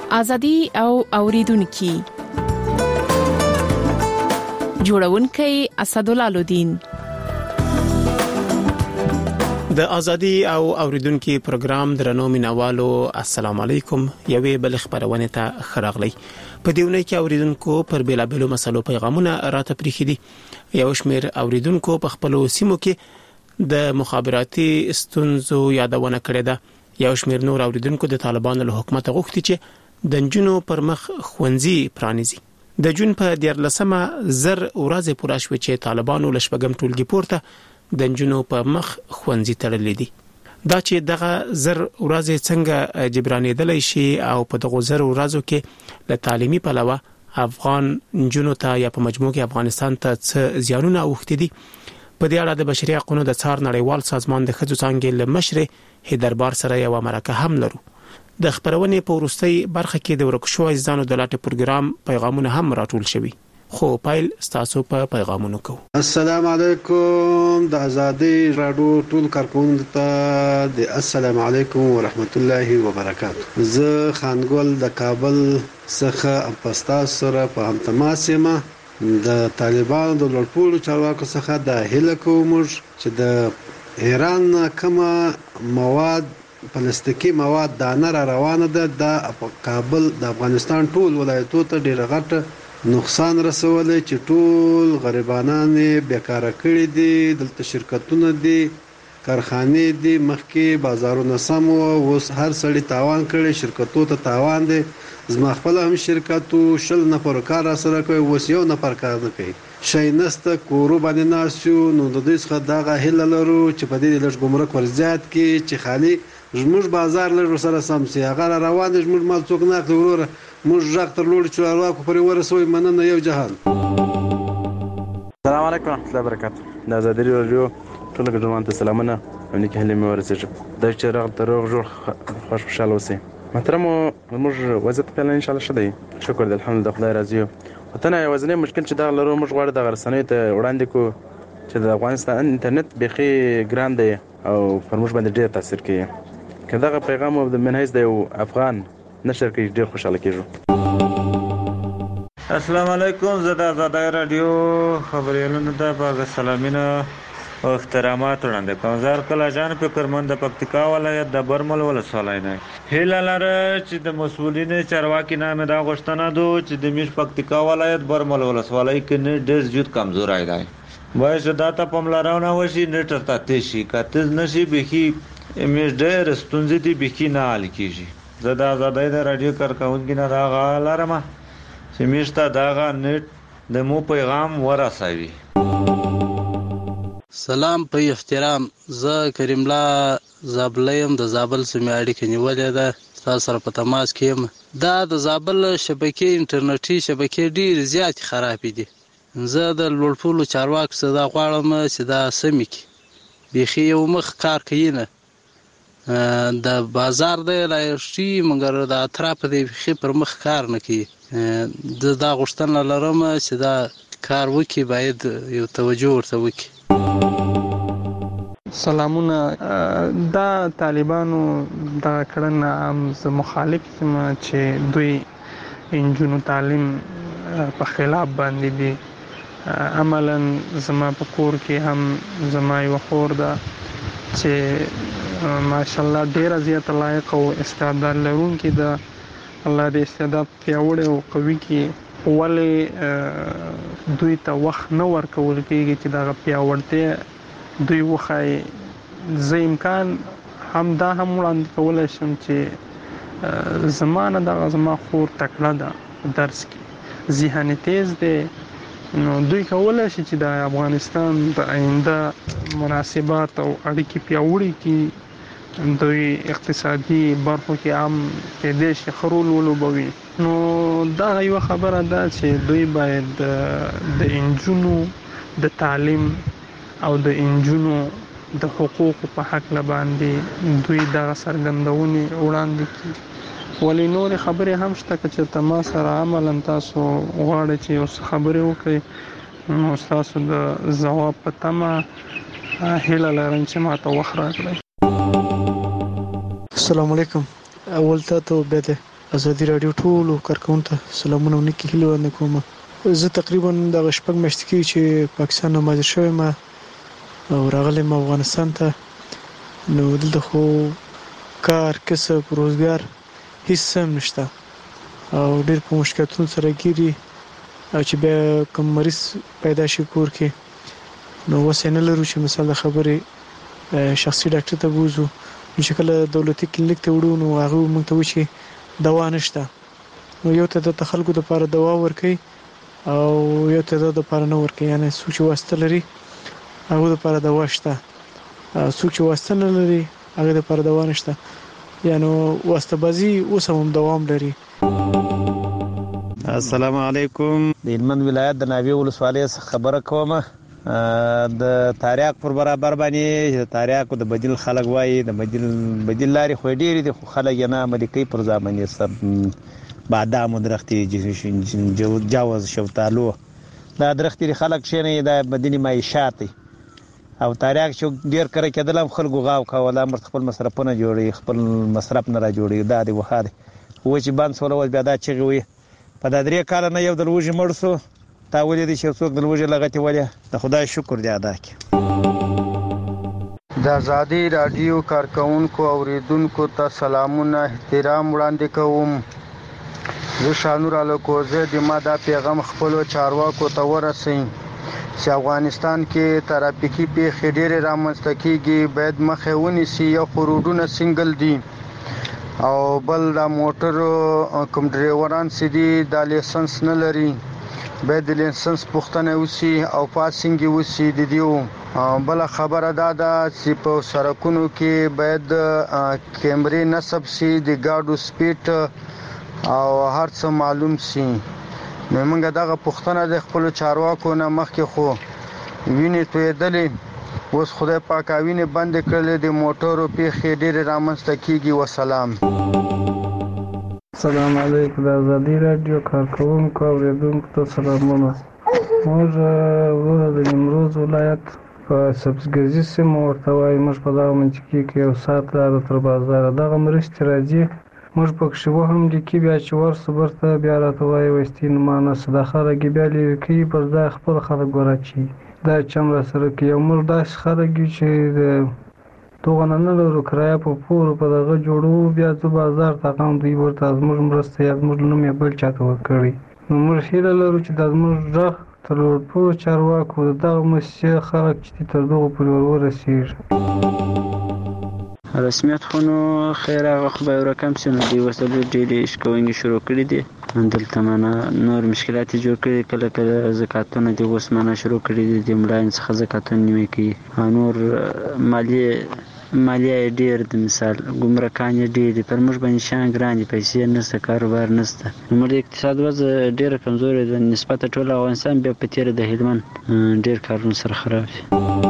ازادي او اوریدونکو جوړونکي اسدالله لودین د ازادي او اوریدونکو پروګرام درنو مینوالو السلام علیکم یوې بل خبرونه ته خراغلی په دیونه کې اوریدونکو پر بیلابلو مسلو پیغامونه راته پریخي دي یو شمېر اوریدونکو په خپل سیمو کې د مخابراتي ستونزو یادونه کړې ده یو شمېر نور اوریدونکو د طالبانو له حکومت غوښتي چې د جنونو پر مخ خوندزي پرانیزي د جون په 14مه زر ورځې پوره شوې چې طالبانو له شپږم ټولګي پورته د جنونو په مخ خوندزي تړلې دي دا چې دغه زر ورځې څنګه جبرانېدلای شي او په دغه زر ورځو کې له تعلیمي پلوه افغان جنونو ته یا په مجموع کې افغانستان ته څه زیانونه اوښتي دي په دې اړه د بشري حقوقو د څار نړیوال سازمان د ښځو څانګې له مشر هیدربار سره یو مرکه هم لرو د خبرونې په وروستۍ برخه کې د ورکشو عزیزانو د لاټه پروګرام پیغامونه هم راټول شوي خو پایل ستاسو په پیغامونو کو السلام علیکم د ازادي رادیو ټول کارکونکو ته د السلام علیکم ورحمت الله وبرکاته زه خانګل د کابل څخه پستا سره په هم تماس یم د طالبانو د لړپولو چارواکو څخه د هله کوم چې د ایران کومه مواد پلاستیکي مواد دانه را روانه ده د کابل د افغانستان ټول ولایتونو ته ډیره غټه نقصان رسولي چې ټول غریبانان بیکاره کړي دي دلته شرکتونه دي کارخانې دي مخکې بازارونه سم اوس هر سړی تاوان کړي شرکتو ته تاوان دي زما خپل هم شرکتو شل نفر کار سره کوي اوس یو نفر کار نه کوي شي نسته کورو باندې ناسو نو د دې څخه دغه هله لرو چې په دې لږ ګمرک ورزيات کې چې خالي زموږ بازار لږ سره سم سي هغه روان دي زموږ مال څوک نه اخلي وروره موږ ځاګ تر لوړ چارواکو پرې ورسوي مننه یو جهان السلام علیکم ورحمت الله وبرکاته د ازادي رادیو ټول ګډون ته سلامونه ونی کې هلي مې ورسېږم د چرغ دروغ جوړ خوشاله اوسئ محترم موږ وضعیت په ان شاء الله شته شکر الحمدلله خدای راضي وطن یوازینی مشکل چې دا لرو موږ غواړو د غرسنۍ ته وړاندې کو چې د افغانستان انټرنیټ بيخي ګران دی او پر موږ باندې ډېر تاثیر کوي کله پیغام د منهج د افغان نشر کې ډېر خوشاله کیږو السلام علیکم زه د آزادۍ رادیو خبرونه ته په سلامینه او احترامات وړاندې کوم زار کله جان فکرمند د پکتیکا ولایت د برمل ولسوالۍ نه هیله لري چې د مسؤلینو چارواکي نامه دا غوښتنه دو چې د میش پکتیکا ولایت برمل ولسوالۍ کې نه ډېر زیات کمزورای دی وایي چې دا ته پملراونه وشي نیټ ته تشي کاتز نشي بخي میش ډېر ستونزې دي بخي نه حل کیږي زه د آزادۍ د رادیو کارکونکو نه راغلم چې میشته داغه نیټ د مو پیغام ورسوي سلام په احترام زه کریم الله زابلیم د زابل سیمې اړیکې نیولې ده تاسو سره په تماس کې یم دا د زابل شبکې انټرنیټي شبکې ډېر زیات خراب دي زه د لوړپولو چارواکو څخه دا غواړم چې دا سمې کې بيخي یو مخ کار کوي نه د بازار د لایشتي مګر د اطراف د بيخي پر مخ کار نه کوي دا غوښتنه لرم چې دا کار وکي باید یو توجه ورته وکي سلامونه دا طالبانو دا کړنه هم مخالف یم چې دوی انجونو تعلیم په خلاف باندې دي عملاً زما په کور کې هم زما یو خور ده چې ماشاءالله ډیره زیاته لایق او استعداد لرونکې ده الله دې استعداد پیاوړی او قوي کړي ولې دوی ته وخت نه ورکول کېږي چې دغه پیاوړتیا دوی وخای زه امکان هم دا هم وړاندې کولای شم چې زمانه د زما خور تکړه ده درس کې ذهن تیز دی نو دوی کولای شي چې د افغانستان د آینده مناسبات او اړیکې پیاوړې کړي دوی اقتصادي برخو کې هم په دې شي خرول ولوبوي نو دا یو خبره ده چې دوی باید د انجونو د تعلیم او د انجونو د حقوقو په حق باندې دوی د سرګندونې وړاندې کړي ولې نور خبرې هم شته چې تماس سره عملاً تاسو غواړئ چې اوس خبرې وکړئ نو تاسو د جواب په تمه هیله لرم چې ماته وخت راکړئ السلام علیکم اول ته به ازادي رادیو ټولو کارکونکو ته سلامونه او نیکی هیله وړاندې کوم. زه تقریبا د شپږ میاشتې کې چې پاکستان نه مهاجر شوم او راغلم افغانستان ته، نو دلته خو کار کسب روزګار هیڅ هم نشته او ډېر په مشکلاتونو سره ګیري، او چې بیا کوم مریض پیدا شي کور کې نو وسه نه لرو چې مثال د خبرې شخصي ډاکټر ته بوزو، چې کله دولتي کلینیک ته وړو نو هغه موږ ته وایي چې دوا نشته، نو یو ته د خلکو لپاره دوا ورکوي او یو ته د لپاره نه ورکوي، یعنی څوک چې واسطه لري هغه لپاره دوا شته، څوک چې واسطه نه لري هغه لپاره دوا نشته، یعنی واسطه بازي اوس هم دوام لري. السلام علیکم. د هلمند ولایت د ناوې ولسوالۍ څخه خبره کوم. د تاریاق پر برابر باندې تاریاق د بدیل خلک وایي، د بدیل لاري خو ډېری دي، خو خلک یې نه عملي کوي. پر ځای باندې سب بادام درختي جواز شفتالو دا درختي خلک شنه د بدیل معیشت او تاریاق چې ډېر کړه کېدل هم خلکو غاو کوله، مرت خپل مصرفونه جوړي، خپل مصرف نه را جوړي، دا دی وخاده و چې بند سره بیا دا چغي وي په دا درې کال نه یو د لوجي مرسو تا ولې دي چې څوک د لوجي لغتي ولې د خدای شکر دی ادا کی. د آزادي رادیو کارکونکو اوریدونکو ته سلامونه احترام وړاندې کوم. زه شانور الکوزه د ما دا پیغام خپل چارواکو ته ورسوم چې افغانستان کې ترافیکي پیښې ډېرې رامنځته کیږي، باید مخه ونیسي. یو روډونه سنگل دي او بل د موټر کوم ډرایوران سدي د لایسنس نه لري، باید د لایسنس پوښتنه وشي او پاسینګ وشي. د دیو بل خبره ده چې په سړکونو کې باید کیمرې نصب شي، د ګاډو سپیډ او هر څه معلوم شي. نو موږ دغه پوښتنه د خپل چارواکو نه مخکې خو وینې تویدلې، اوس خدای پاک وینې بند کړلې، د موټرو پیښې ډېرې رامنځته کیږي. وسلام. السلام علیکم. د آزادي رادیو کارکونکو اوریدونکو ته سلامونه. موږ د نیمروز ولایت په سبزګزي سیمه ورته وایي، موږ په دغه منطقې کې یو ساعت لاره تر بازاره دغه مرستې راځي، موږ پکښې وهم لیکي، بیا چې ورسو برته بیا راته وایي وایستي نمانه څه د خلک بیا لیرې کوي، پر ځای خپل خلک ورچي. دا چم را سره کوي. او موږ داسې خلک یو چې د دغه نه لرو کرایه په پور په دغه جوړو، بیا ځو بازار ته غم دوی ورته زموږ مرسته یا زموږ نوم یې بل چاته ورکړي. نو موږ هیله لرو چې دا زموږ غږ تر ټولو چارواکو دغه مسیح خلک چې تر دغه پورې ورسېږي. رسمیت خو نو خیر هغه خو به یو رقم شي، نو دوی وسلې ډېرې شکونې شروع کړي دي، دلته منه نور مشکلات جوړ کړي، کله کله زکاتونه دي اوس منه شروع کړي دي، د ملاین څخه زکاتونه نیمه کوي، نور مالیه ډېر د مثال ګمرکان یې ډېر دي، پر موږ باندې شیان ګران دي، پیسې نشته، کاروبار نشته، زموږ د اقتصاد وضع ډېره کمزورې ده نسبت ټول افغانستان، بیا په تېره د هلمند ډېر کارونه سره خراب دي.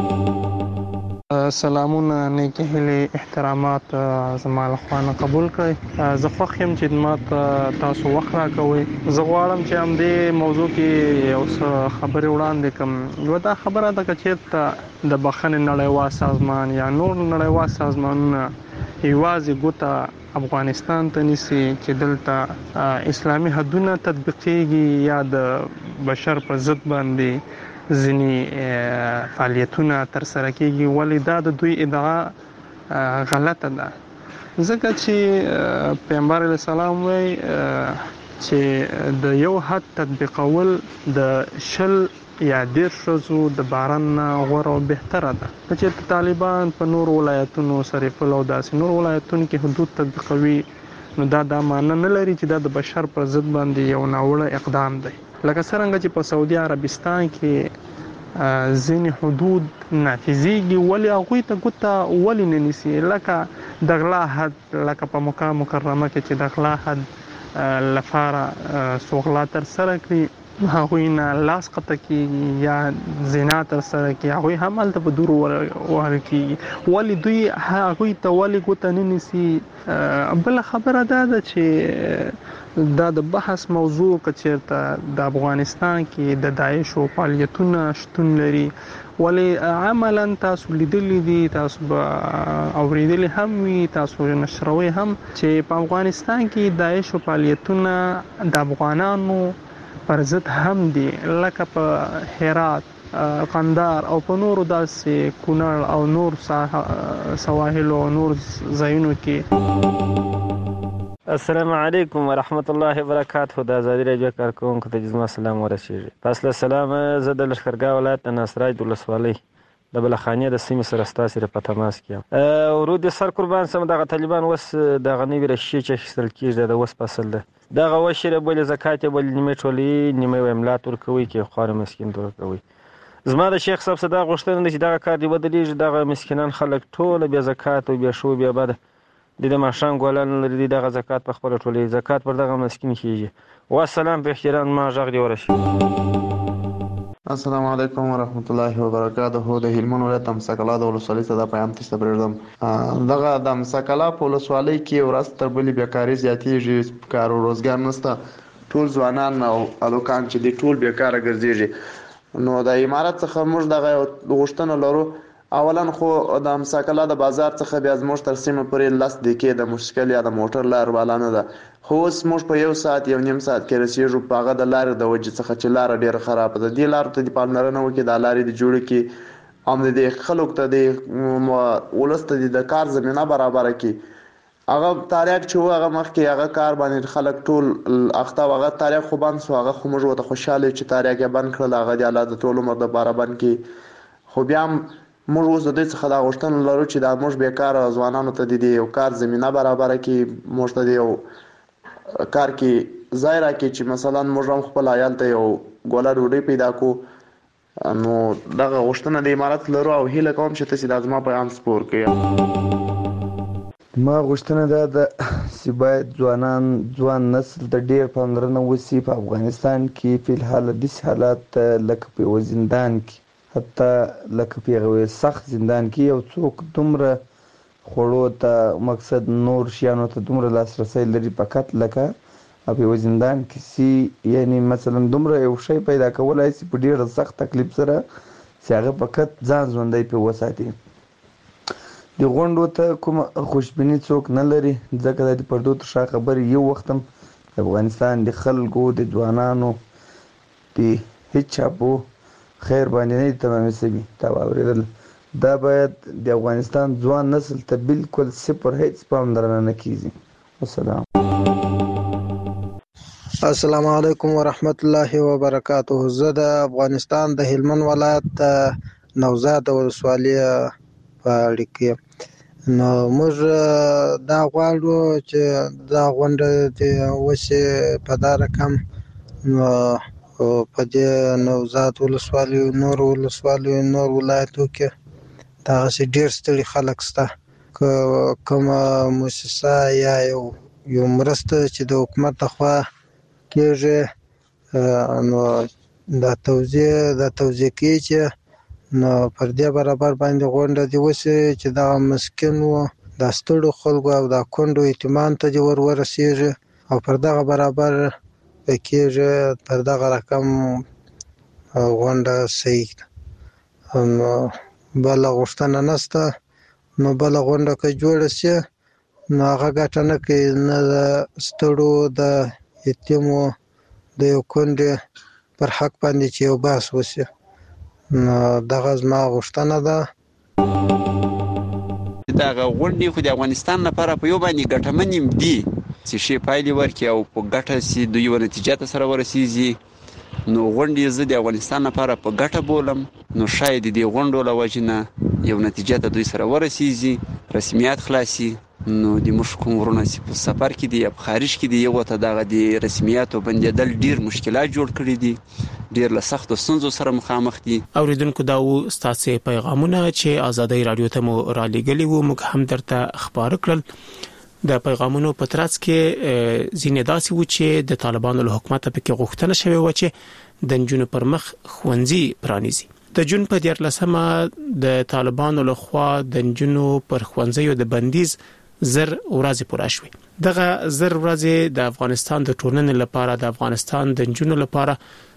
سلامونه، نیکی هیلې، احترامات زما له خوا نه قبول کړئ. زه خوښ یم چې ما ته تاسو وخت راکوئ. زه غواړم چې همدې موضوع کې یو څه خبرې وړاندې کړم. یوه دا خبره ده که چېرته د بخښنې نړیوال سازمان یا نور نړیوال سازمانونه یوازې ګوته افغانستان ته نیسي چې دلته اسلامي حدونه تطبیقېږي یا د بشر په ضد باندې ځینې فعالیتونه ترسره کیږي، ولې دا د دوی ادعا غلطه ده، ځکه چې پیغمبر علیه السلام وایي چې د یو حد تطبیقول د 20 یا 10 ورځو د باران نه غوره او بهتره ده. که چېرته طالبان په نور ولایتونو سرپل او داسې نور ولایتونو کې حدود تطبیقوي، نو دا معنی نه لري چې دا د بشر پر ضد باندې یو ناوړه اقدام دی. لکه څرنګه چې په سعودي عربستان کې ځینې حدود نافذېږي، ولې هغوی ته ګوته ولې نه نیسي، لکه د غلا حد، لکه په مکه مکرمه کې چې د غلا حد لپاره څو غلا ترسره کړي، هغوی نه لاس قطع کیږي یا زنا تر سره کیږي، هغوی هم هلته په دور وهل کیږي. ولې دوی هغوی ته ولې ګوته نه نیسي؟ بله خبره دا ده چې دا د بحث موضوع که چېرته د افغانستان کې د داعشو فعالیتونه شتون لري، ولې عملا تاسو لیدلی دي، تاسو به اوریدلی هم وي، تاسو نشروي هم چې په افغانستان کې داعشو فعالیتونه د افغانانو پر ضد هم دي، لکه په هرات، قندار او په نورو داسې کونړ او نور سواحل او نور ځایونو کې. السلام علیکم ورحمت الله وبرکاته. د ازادي راډیو کارکونکو ته زما سلام ورسیږي. پس له سلام زه د لښکرګاه ولایت د ناصرای د ولسوالۍ د بلخانې د سیمې سره ستاسې سره په تماس کې یم. ورود سر قربان سم. دغه طالبان اوس دغه نوي رشیې چې اخیستل کېږي د اوس فصل ده، دغه وشي بولې زکات یې بولې نیمې ټولوي، نیمې یې املات ورکوي کې خواره مسکین ته ورکوي. زما د شیخ صاحب څخه دا غوښتنه ده چې دغه کار دې ودرېږي. دغه مسکینان خلک ټوله بې زکات او بې شو بې بده د ماښام ګلان لري، دغه زکات په خپله ټولوي، زکات پر دغه مسکین کېږي. والسلام په احترام ما غږ دې ورسېږي. السلام علیکم ورحمت الله وبرکاته. د هلمند ولایت امساکلا د ولسوالۍ څخه د پیغام تاسو ته پرېږدم. دغه د امساکلا په ولسوالۍ کې ورځ تر بلې بیکاري زیاتېږي، کار او روزګار نشته، ټول ځوانان او هلکان چې دي ټول بیکاره ګرځېږي. نو د امارت څخه موږ دغه غوښتنه لرو، اولا خو د امساکلا د بازار څخه بیا زموږ تر سیمه پورې 10 دقیقې د مشکل یا د موټر لار بالا نه ده، خو اوس موږ په 1 ساعت 1 نیم ساعت کې رسېږو. په هغه د لارې د وجې څخه چې لاره ډېره خرابه ده، دې لارو ته د پاملرنه وکړي، دا لارې د جوړې کړي، هم د خلکو ته د ولس ته د کار زمینه برابره کړي. هغه تاریخ چې و هغه مخکې هغه کار باندې خلک ټول اخته، هغه تاریخ خو بند شو، هغه خو موږ ورته خوشحاله چې تاریخ یې بند کړل، هغه د الله د ټول عمر دپاره بند کړي. خو بیا هم موږ اوس د دوی څخه دا غوښتنه لرو چې دا موږ بیکاره ځوانانو ته د یو کار زمینه برابره کړي، موږ ته د یو کار کې ځای راکړي چې مثلا موږ هم خپل عیال ته یو ګوله ډوډۍ پیدا کړو. نو دغه غوښتنه د امارت لرو او هیله کوم چې تاسې دا زما پیغام سپور کړئ. ما غوښتنه دا ده چې باید ځوان نسل ته ډېر پاملرنه وشي. په افغانستان کې فی الحال داسې حالات لکه په یوه زندان کې، حتی لکه په یوه سخت زندان کې یو څوک دومره خوړو ته مقصد نور شیانو ته دومره لاسرسی لري فقط لکه په یوه زندان کې سي، یعنی مثلا دومره یو شی پیدا کولی سي په ډېر سخت تکلیف سره چې هغه فقط ځان ژوندی پرې وساتي. د غونډو ته کومه خوشبیني څوک نه لري، ځکه دا د پردو تر شا خبرې یو وخت هم د افغانستان د خلکو د ځوانانو د هېڅ چا په خیر باندې نه دي تمامې شوي. تا واورېدل، دا باید د افغانستان ځوان نسل ته بالکل صفر هیڅ پاملرنه نه کیږي. والسلام. السلام علیکم ورحمت الله وبرکاته. زه د افغانستان د هلمند ولایت نوزاد ولسوالۍ په اړه کې نو موږ دا غواړو چې دا غونډه د وشي په دا رقم. نو په دې نوزاد ولسوالۍ نور ولسوالۍ نور ولایتو کې دغسې ډېر ستړي خلک شته، که کومه مؤسسه یا یو مرسته چې د حکومت لخوا کېږي نو دا توضیح کوي چې نو پر دې برابر باندې غونډه دې وشي چې دغه مسکینو دا ستړو خلکو او دا کونډو یتیمانو ته دې ورسېږي او پر دغه برابر کېږي، پر دغه رقم غونډه صحیح ده. نو بله غوښتنه نشته. نو بله غونډه که جوړه شي نو هغه ګټه نه کوي، نه د ستړو د یتیمو د یو کونډې پر حق باندې چې یو بحث وشي. نو دغه زما غوښتنه ده. دغه غونډې خو د افغانستان لپاره په یو باندې ګټمنې دي چې ښې پایلې ورکړي او په ګټه سي دوی یوه نتیجه ته سره ورسېږي. نو غونډې زه د افغانستان لپاره په ګټه بولم. نو شاید د دې غونډو له وجې نه یو نتیجه ته دوی سره ورسېږي، رسمیات خلاصي. نو د موږ کوم ورونه چې په سفر کې دي یا په خارج کې دي یو ته دغه د رسمیاتو بندېدل ډېر مشکلات جوړ کړي دي، ډېر له سختو ستونزو سره مخامخ دي. اوریدونکو دا و ستاسو پیغامونه چې ازادي رادیو ته مو را لېږلي وو، موږ هم درته خبر کړل. د پیغامونو په ترڅ کې ځینې داسې و چې د طالبانو له حکومت په غوښتنه شوی و چې د جنونو پر مخ خوندزي پرانیزي. د جون په 14مه د طالبانو له خوا د جنونو پر خوندزیو د بندیز زر ورځې پوره شوې. دغه زر ورځې د افغانستان د ټولنې لپاره د افغانستان د جنونو لپاره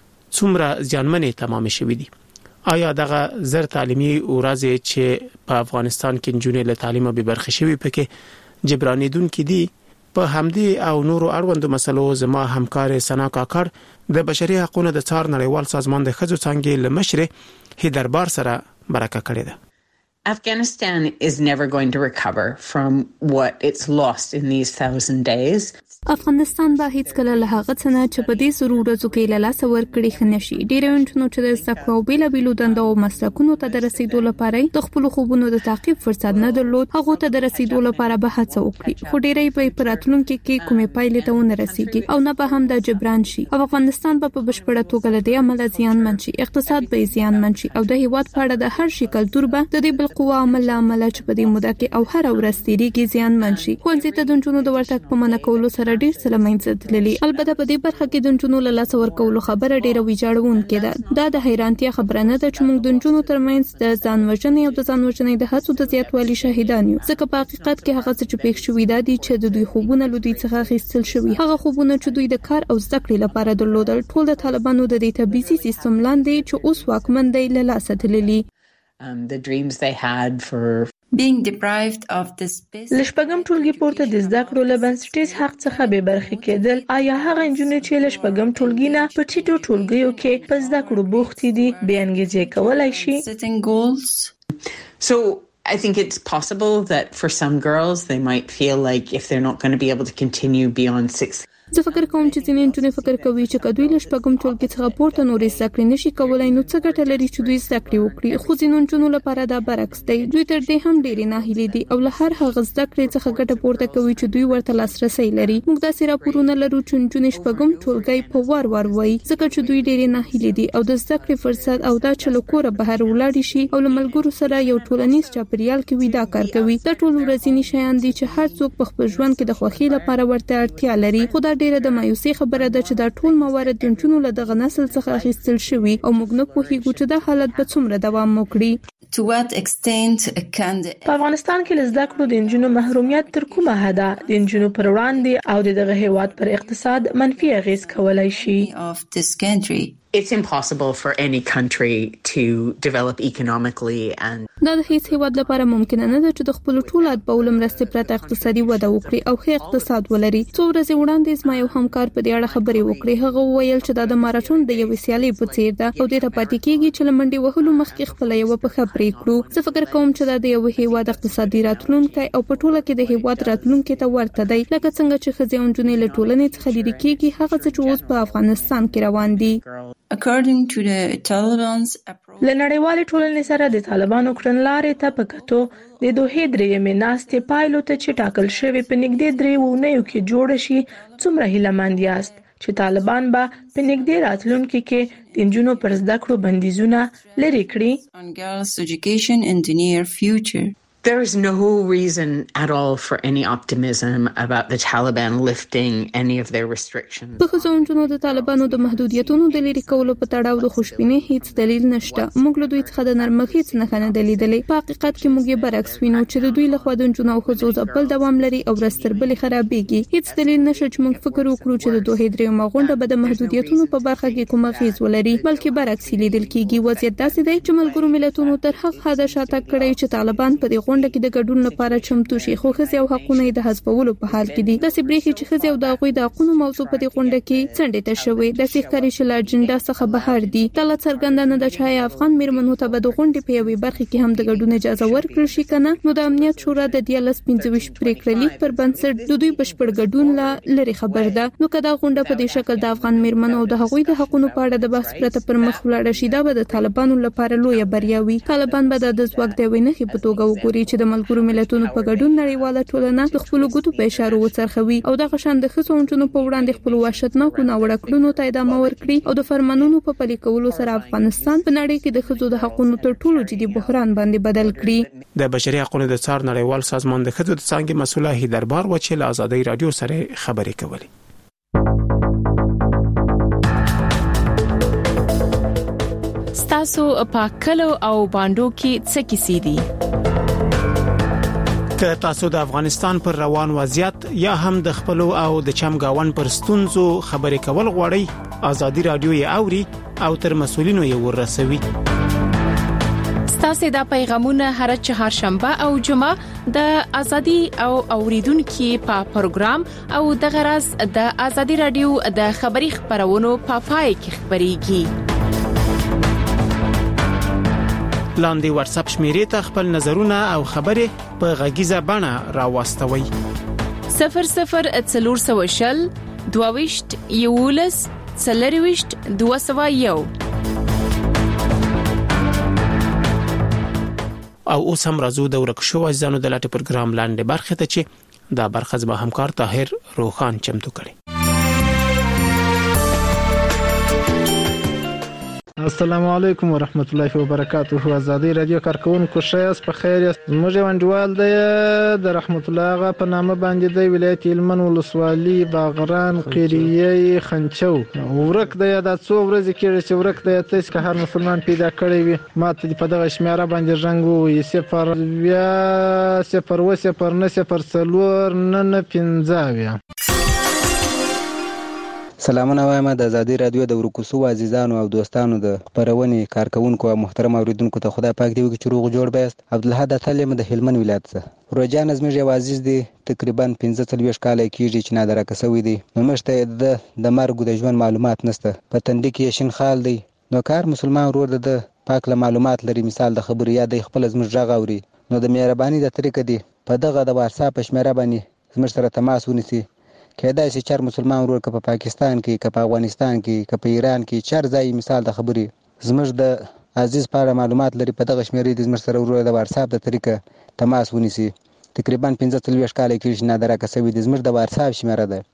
څومره ځانمنې تمام شوې دي؟ آیا دغه زر تعلیمي ورځې چې په افغانستان کې جنونې له تعلیم به برخه شوي پکې جبرانیدون کې دي؟ په همدې او نورو اړوندو مسلو زما همکار سنا کاکړ د بشري حقوقو د څار نړیوال سازمان د ښځو څنګه لمشره هیدربار سره مرکه کړې ده. Afghanistan is never going to recover from what it's lost in these 1,000 days. افغانستان به هیڅ کله له هغه څه نه چې په دې ضرورتو کې له لاس ورکړي خنشي. ډېر انټونو چې د زکو بیلابیلو دندو او مسلکونو ته د رسیدو لپاره د خپل خوبونو د تعقیب فرصت نه درلود، هغه ته د رسیدو لپاره به هڅه وکړي، خو ډېرې به پراتلونکو کې کومې پایلې ته ونه رسیږي او نه به هم د جبران شي. افغانستان به په بشپړه توګه له دې عمل زیان منشي، اقتصاد به زیان منشي او د هیواد په اړه د هر شي کلتور به د دې بل قوه عمل چې په دې موده کې او هر ورځ تیریږي زیان منشي. ښوونځي ته د جنونو د ورتګ په منع کولو سره ډېر څه لمنځه تللي. البته په دې برخه کې د جنونو له لاس ورکولو خبره ډېره ویجاړونکې ده. دا د حیرانتیا خبره نه ده چې موږ د جنونو ترمنځ د ځان وژنې او د ځان وژنې د هڅو د زیاتوالي شاهدان یو. ځکه په حقیقت کې هغه څه چې پېښ شوي دي چې د دوی خوبونه له دوی څخه اخیستل شوي، هغه خوبونه چې دوی د کار او زده کړې لپاره درلودل، ټول د طالبانو د دې تبعیضي سیستم لاندې چې اوس واکمن دی له لاسه تللي. The dreams they had for being deprived of the space. لشپږم ټولګي پورته د زده کړو له بنسټیز حق څخه به برخې کېدل. آیا هغه انجونې چې لشپږم ټولګي نه په ټیټو ټولګیو کې په زده کړو بوختې دي به انګیزه کولای شي؟ Setting goals. So I think it's possible that for some girls they might feel like if they're not going to be able to continue beyond 6th. زه فکر کوم چې ځینې انټونې فکر کوي چې کدوې له شپږم ټولګي څخه پورته نورې زده کړې نشي کولای، نو څه ګټه لري چې دوی زده کړې وکړي. خو ځینو انټونو لپاره دا برعکس دی، دوی تر دې هم ډېرې ناهیلې دي او له هر هغه زده کړې څخه ګټه پورته کوي چې دوی ورته لاسرسي لري. موږ داسې راپورونه لرو چې انټونې شپږم ټولګي په وار وایي ځکه چې دوی ډېرې ناهیلې دي او د زده کړې فرصت او دا چې له کوره بهر ولاړ شي او له ملګرو سره یو ټولنیز چاپیریال کې ویدا کار کوي. دا ټول ورځنی شیان دي چې هر څوک په خپل ژوند کې د خوښۍ لپاره ورته اړتیا لري. خو دا ډېره د مایوسۍ خبره ده چې دا ټول موارد د جنونو له دغه نسل څخه اخیستل شوی او موږ نه پوهیږو چې دا حالت به څومره دوام وکړي. To what extent can په افغانستان کې له زده کړو د انجونو محرومیت تر کومه حده د انجونو پر وړاندې او دغه هیواد پر اقتصاد منفي اغیز کولای شي؟ of this country. It's impossible for any country to develop economically and دا د هیڅ هیواد لپاره ممکن نه ده چې د خپل ټول اتباعو مرستې پرته اقتصادي وده وکړي او ښه اقتصاد ولري. څو ورځې وړاندې زما یو همکار په دې اړه خبرې وکړې. هغه وویل چې دا د ماراتون د یو سیالي په څیر ده او د پاتې کېږي چې لمنډي وهلو مخکې خپل یو په خبرې کړو. زه فکر کوم چې دا د یو هیواد اقتصادي راتلونکي او په ټوله کې د هیواد راتلونکي ته ورته دی، لکه څنګه چې ښځې او نجونې له ټولنې څخه لرې کېږي هغه څه چې اوس په افغانستان کې روان دي. According to the Taliban's approach, له نړیوالې ټولنې سره د طالبانو کړنلارې ته په کتو د دوه درېیمې ناستې پایلو ته چې ټاکل شوی په نږدې 3 اونیو کې جوړ شي، څومره هیلهمند یاست چې طالبان به په نږدې راتلونکي کې د نجونو پر زده کړو بندیزونه لرې کړي؟ on girls' education in the near future. There is no reason at all for any optimism about the Taliban lifting any of their restrictions. په ځونجونو د طالبانو د محدودیتونو د لرې کولو په تړاو د خوشبینۍ هیڅ دلیل نشته. موږ له دوی څخه د نرمښت هیڅ نه لیدلې. په حقیقت کې موږ یې برعکس وینو چې د دوی له خوا د جنونو او ښځو ځپل دوام لري او رستربلې خرابېږي. هیڅ دلیل نشته چې موږ فکر وکړو چې د دوه درېیمه غونډه به د محدودیتونو په برخه کې کومه اغیز ولري، بلکې برعکس لیدل کېږي. وضعیت داسې دی چې ملګرو ملتونو تر هغه حده شاته کړی چې طالبان په دې غونډه کې د ګډون لپاره چمتو شي، خو ښځې او حقوقونه د حذفولو په حال کې دي. داسې بریښي چې ښځې او د هغوی د حقوقو موضوع په دې غونډه کې څنډې ته شوې. داسې ښکاري چې له اجنډا څخه بهر دي. دا لا څرګنده نه ده چې آیا افغان میرمنو ته به د غونډې په یوې برخه کې هم د ګډون اجازه ورکړل شي که نه. نو د امنیت شورا د 1525 پریکړه لیک پر بنسټ د دوی بشپړ ګډون لري خبر ده. نو کدا غونډه په دې شکل د افغان میرمنو او د هغوی د حقوقو په اړه د بحث پرته پر مخ ولاړ شي، دا به د طالبانو لپاره لویه بریا وي. طالبان به د ځواک د وینې په توګه وګوري کړي چې د ملګرو ملتونو په ګډون نړیواله ټولنه د خپل ګوتو په اشاره وڅرخوي او د غشن د خصوصونو په وړاندې خپل وحشتناکو ناوړه کړنو ته ادامه ورکړي او د فرمانونو په پلي کولو سره افغانستان په نړۍ کې د ښځو د حقوقو تر ټولو جدي بحران باندې بدل کړي. د بشري حقوقو د څار نړیوال سازمان د ښځو د څنګه مسؤله هیدربار و چې له ازادي رادیو سره خبرې کولې. ستاسو په کلو او باندو کې څه کیسې دي؟ که تاسو د افغانستان پر روان وضعیت یا هم د خپل او د چمګاون پر ستونزو خبرې کول غواړئ، ازادي رادیو یې اوري او تر مسؤلینو یې ورسوي. تاسو د پیغامونه هر چهارشنبه او جمعه د ازادي او اوریدونکو په پروګرام او د غرض د ازادي رادیو د خبري خبرونو په پای کې خبريږي. لاندې واتس اپ شمیرې ته خپل نظرونه او خبرې په غږیزه بڼه راوستوي. 0040 22 یولس 40 201 او اوس هم راځو د ورکشو ځانو د لاټ پروګرام لاندې برخه ته چې دا برخه زما همکار طاهر روخان چمتو کړي. السلام علیکم ورحمت الله وبرکاته. ازادي رادیو کارکونکو شایس په خیر است. موږ وانډوال د رحمت الله غا په نامه باندې د ولایت هلمند ولسوالي باغران قریه خنچو ورک د یاد څو ورځې کې چې ورک د تاسو که هر مسلمان پیدا کړی وي ماته په دغه شمیره باندې رنګ وي 0 سلامونه وایم د ازادي رادیو د ورکوسو عزیزانو او دوستانو د خبرونې کارکونکو او محترم اوریدونکو ته خدای پاک دې وکړي چې روغ جوړ بیاست. عبدالحد اتلم د هلمند ولایت څخه. روجان زموږ یو عزیز دی تقریبا 15 کال کېږي چې نادره کسوي دی. نو مشته د مرګ د ژوند معلومات نشته. په تندې کې شین خال دی. نو کار مسلمان ورور د پاک له معلومات لري. مثال د خبري یا د خپل زموږ ژغ اوري. نو د مهرباني د طریقې دی په دغه د واتس اپ شمیره باندې زموږ سره تماس ونیسي. کېدای شي چر مسلمان ورور که په پاکستان کې که په افغانستان کې که په ایران کې چر ځای مثال د خبري زموږ د عزیز لپاره معلومات لري په دغه شمیرې د زموږ سره ورور د واتس اپ د طریقې تماس ونیسي. تقریبا 15 کال کې نادره کسوي د زموږ د واتس اپ شمیره ده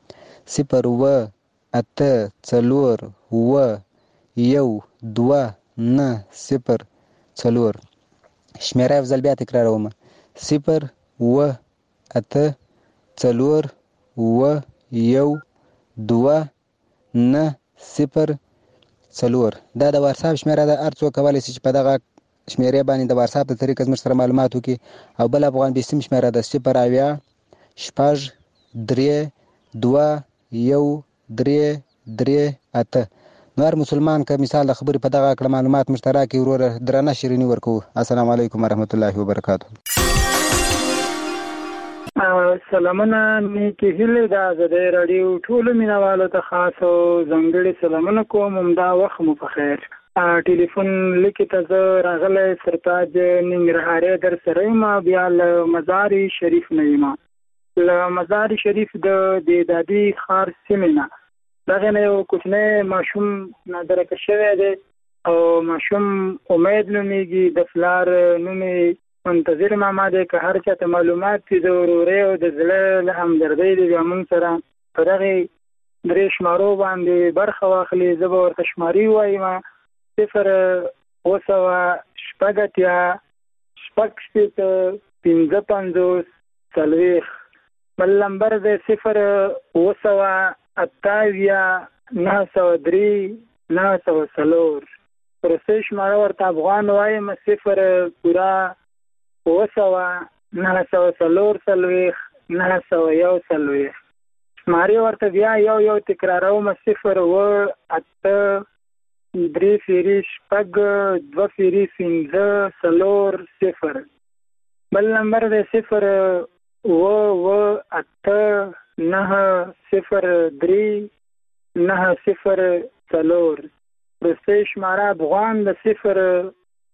0 شمیره افضل بیا تکراروم 0 دا د واتس اپ شمیره ده. هر څوک کولای شي چې په دغه شمیرې باندې د واتس اپ د طریقې زموږ سره معلومات وکړي. او بل افغان بسم شمیره ده 0 نو هر مسلمان که مثال د خبرې په دغه کړه معلومات مشترک ورور درنه شیرینی ورکو. السلام علیکم ورحمت الله وبرکاته. سلامونه نیکی هیله د ازادي رادیو ټول مینوالو ته خاص او ځانګړي سلامونه کوم. همدا وخت مو په خیر. ټلیفون لیکي ته زه راغلی سرتاج ننګرهاري در سره یم. بیا له مزار شریف نه یم. له مزار شریف د دادي خار سیمې نه دغه نه یو کوچنی ماشوم نادرکه شوی دی او ماشوم امید نومیږي. د فلار نومې منتظر ماما دی. که هر چاته معلومات دي د ورورۍ او د زړه له همدردۍ دی بیا موږ سره په دغې 3 شمارو باندې برخه واخلي. زه به ورته شمارې وایم 0 بل نمبر دی 0 پرسې شماره ورته افغان وایم 0 پورا 940 شمارې ورته بیا یو تکراروم 0 3 بل نمبر دی 0 پرسې شماره افغان د 0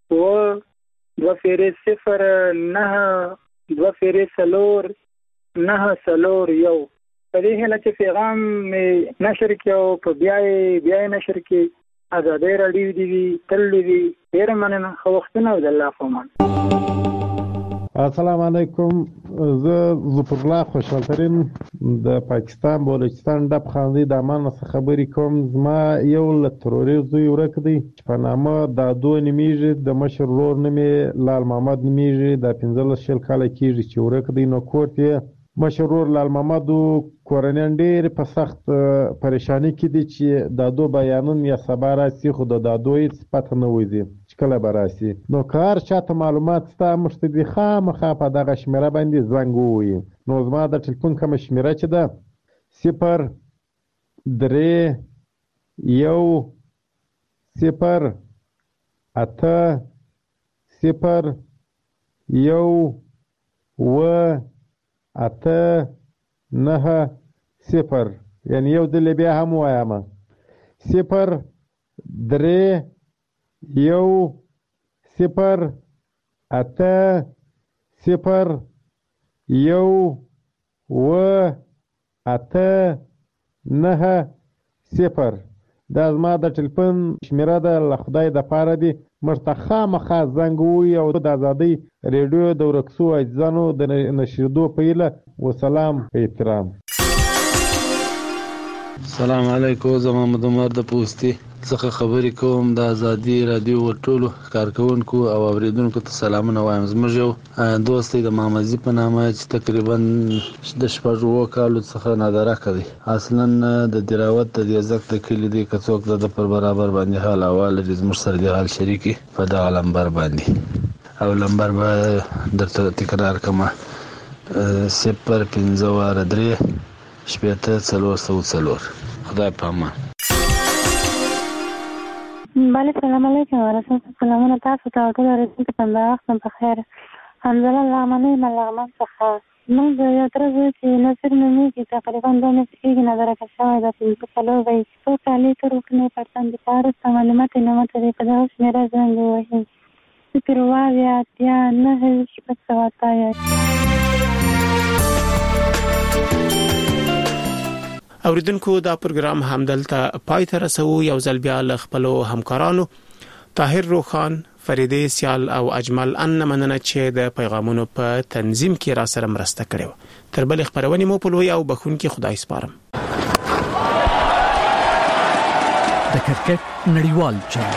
209 په دې هله چې پیغام نشر کې او په بیا نشر کې ازادي رادیو دی تل دی ډیر مننه. خو وختونه د الله فمان. السلام علیکم. زه ظفر الله خوشحالترین د پاکستان بلوچستان ډب خاندي د امان څخه خبرې کوم. زما یو له تروریست زوی ورک دی په نامه دادو نومیږي، د مشر ورور نوم یې لال محمد نومیږي. د 15 کاله کېږي چې ورک دی. نو کور یې مشر ورور لال محمد کورنیان ډېر په سخت پریشانی کې دي چې دادو بیانون یا سبا راسي، خو د دادو هېڅ پته نه وځي چې کله به راسي. نو که هر چاته معلومات شته موږ ته دې خامخا په دغه شمېره باندې زنګ ووهي. نو زما د ټلیفون کومه شمېره چې ده 0308090 یعنی یو دل بیا هم وایم 0308090 دا زما د ټلیفون شمېره ده. له خدای د پاره دی موږ ته خامخا زنګ ووهي او د ازادۍ ریډیو د ورک شوو عزیزانو د نشریدو په هیله. وسلام په احترام. السلام علیکم. زه محمد عمر د پوستي څخه خبرې کوم. د ازادي رادیو ټولو کارکونکو او اوریدونکو ته سلامونه وایم. زموږ یو دوست دی د محمدزي په نامه چې تقریبا د 6 کالو څخه نادرکه دی. اصلا د دراوت د یزک د کلی دی. که څوک د پر برابر باندې حال احوال لري زموږ سره د حال شریکي په دغه لمبر باندې او لمبر به درته تکرار کړم 05043 14 خدای په امان. بله سلام علیکم ورحمت سلامونه تاسو ته ټول اوریدونکو ته وختم په خیر. حمزه لغمنی ملغمن څخه موږ یو تر څو چې نصر نومیږي تقریبا 2 میاشتې کېږي نظرکه شوی ده. 15 وایي څو کالي تر وکنې پرتن د پاره معلومات نه ماته په دغه شمېره زنګ ووهي 08089 اوریدونکو دا پروګرام همدلته پای ته رسو. یو ځل بیا له خپلو همکارانو طاهر روخان، فریدې سیال او اجمل ان مننه چې د پیغامونو په تنظیم کې را سره مرسته کړې. تر بل خبرونه مو په لوی او بخونکي خدای سپارم. د کرکټ نړیوال جام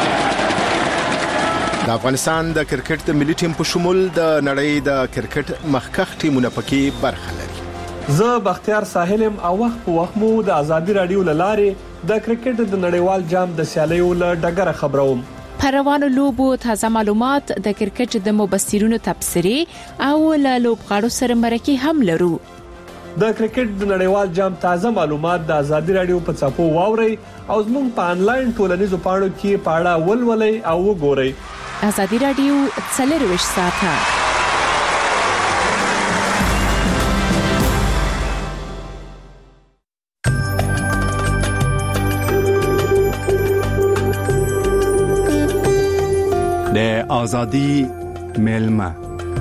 د افغانستان د کرکټ د ملي ټیم په شمول د نړۍ د کرکټ مخکښ ټیمونو پکې برخه لري. زه بختیار ساحلم او وخت په وخت مو د ازادي رادیو لاره د کرکټ د نړیوال جام د سیالیو له ډګره خبروم. پروانو لوبو تازه معلومات، د کرکټ د مبصرینو تبصرې او له لوبغاړو سره مرکه هم لرو. د کرکټ د نړیوال جام تازه معلومات د ازادي رادیو په چاپو واوري او زموږ په انلاین ټولنیزو پاڼو کې پاړه ولولئ او وګورئ. ازادي رادیو 24 ساعته. د ازادي ملما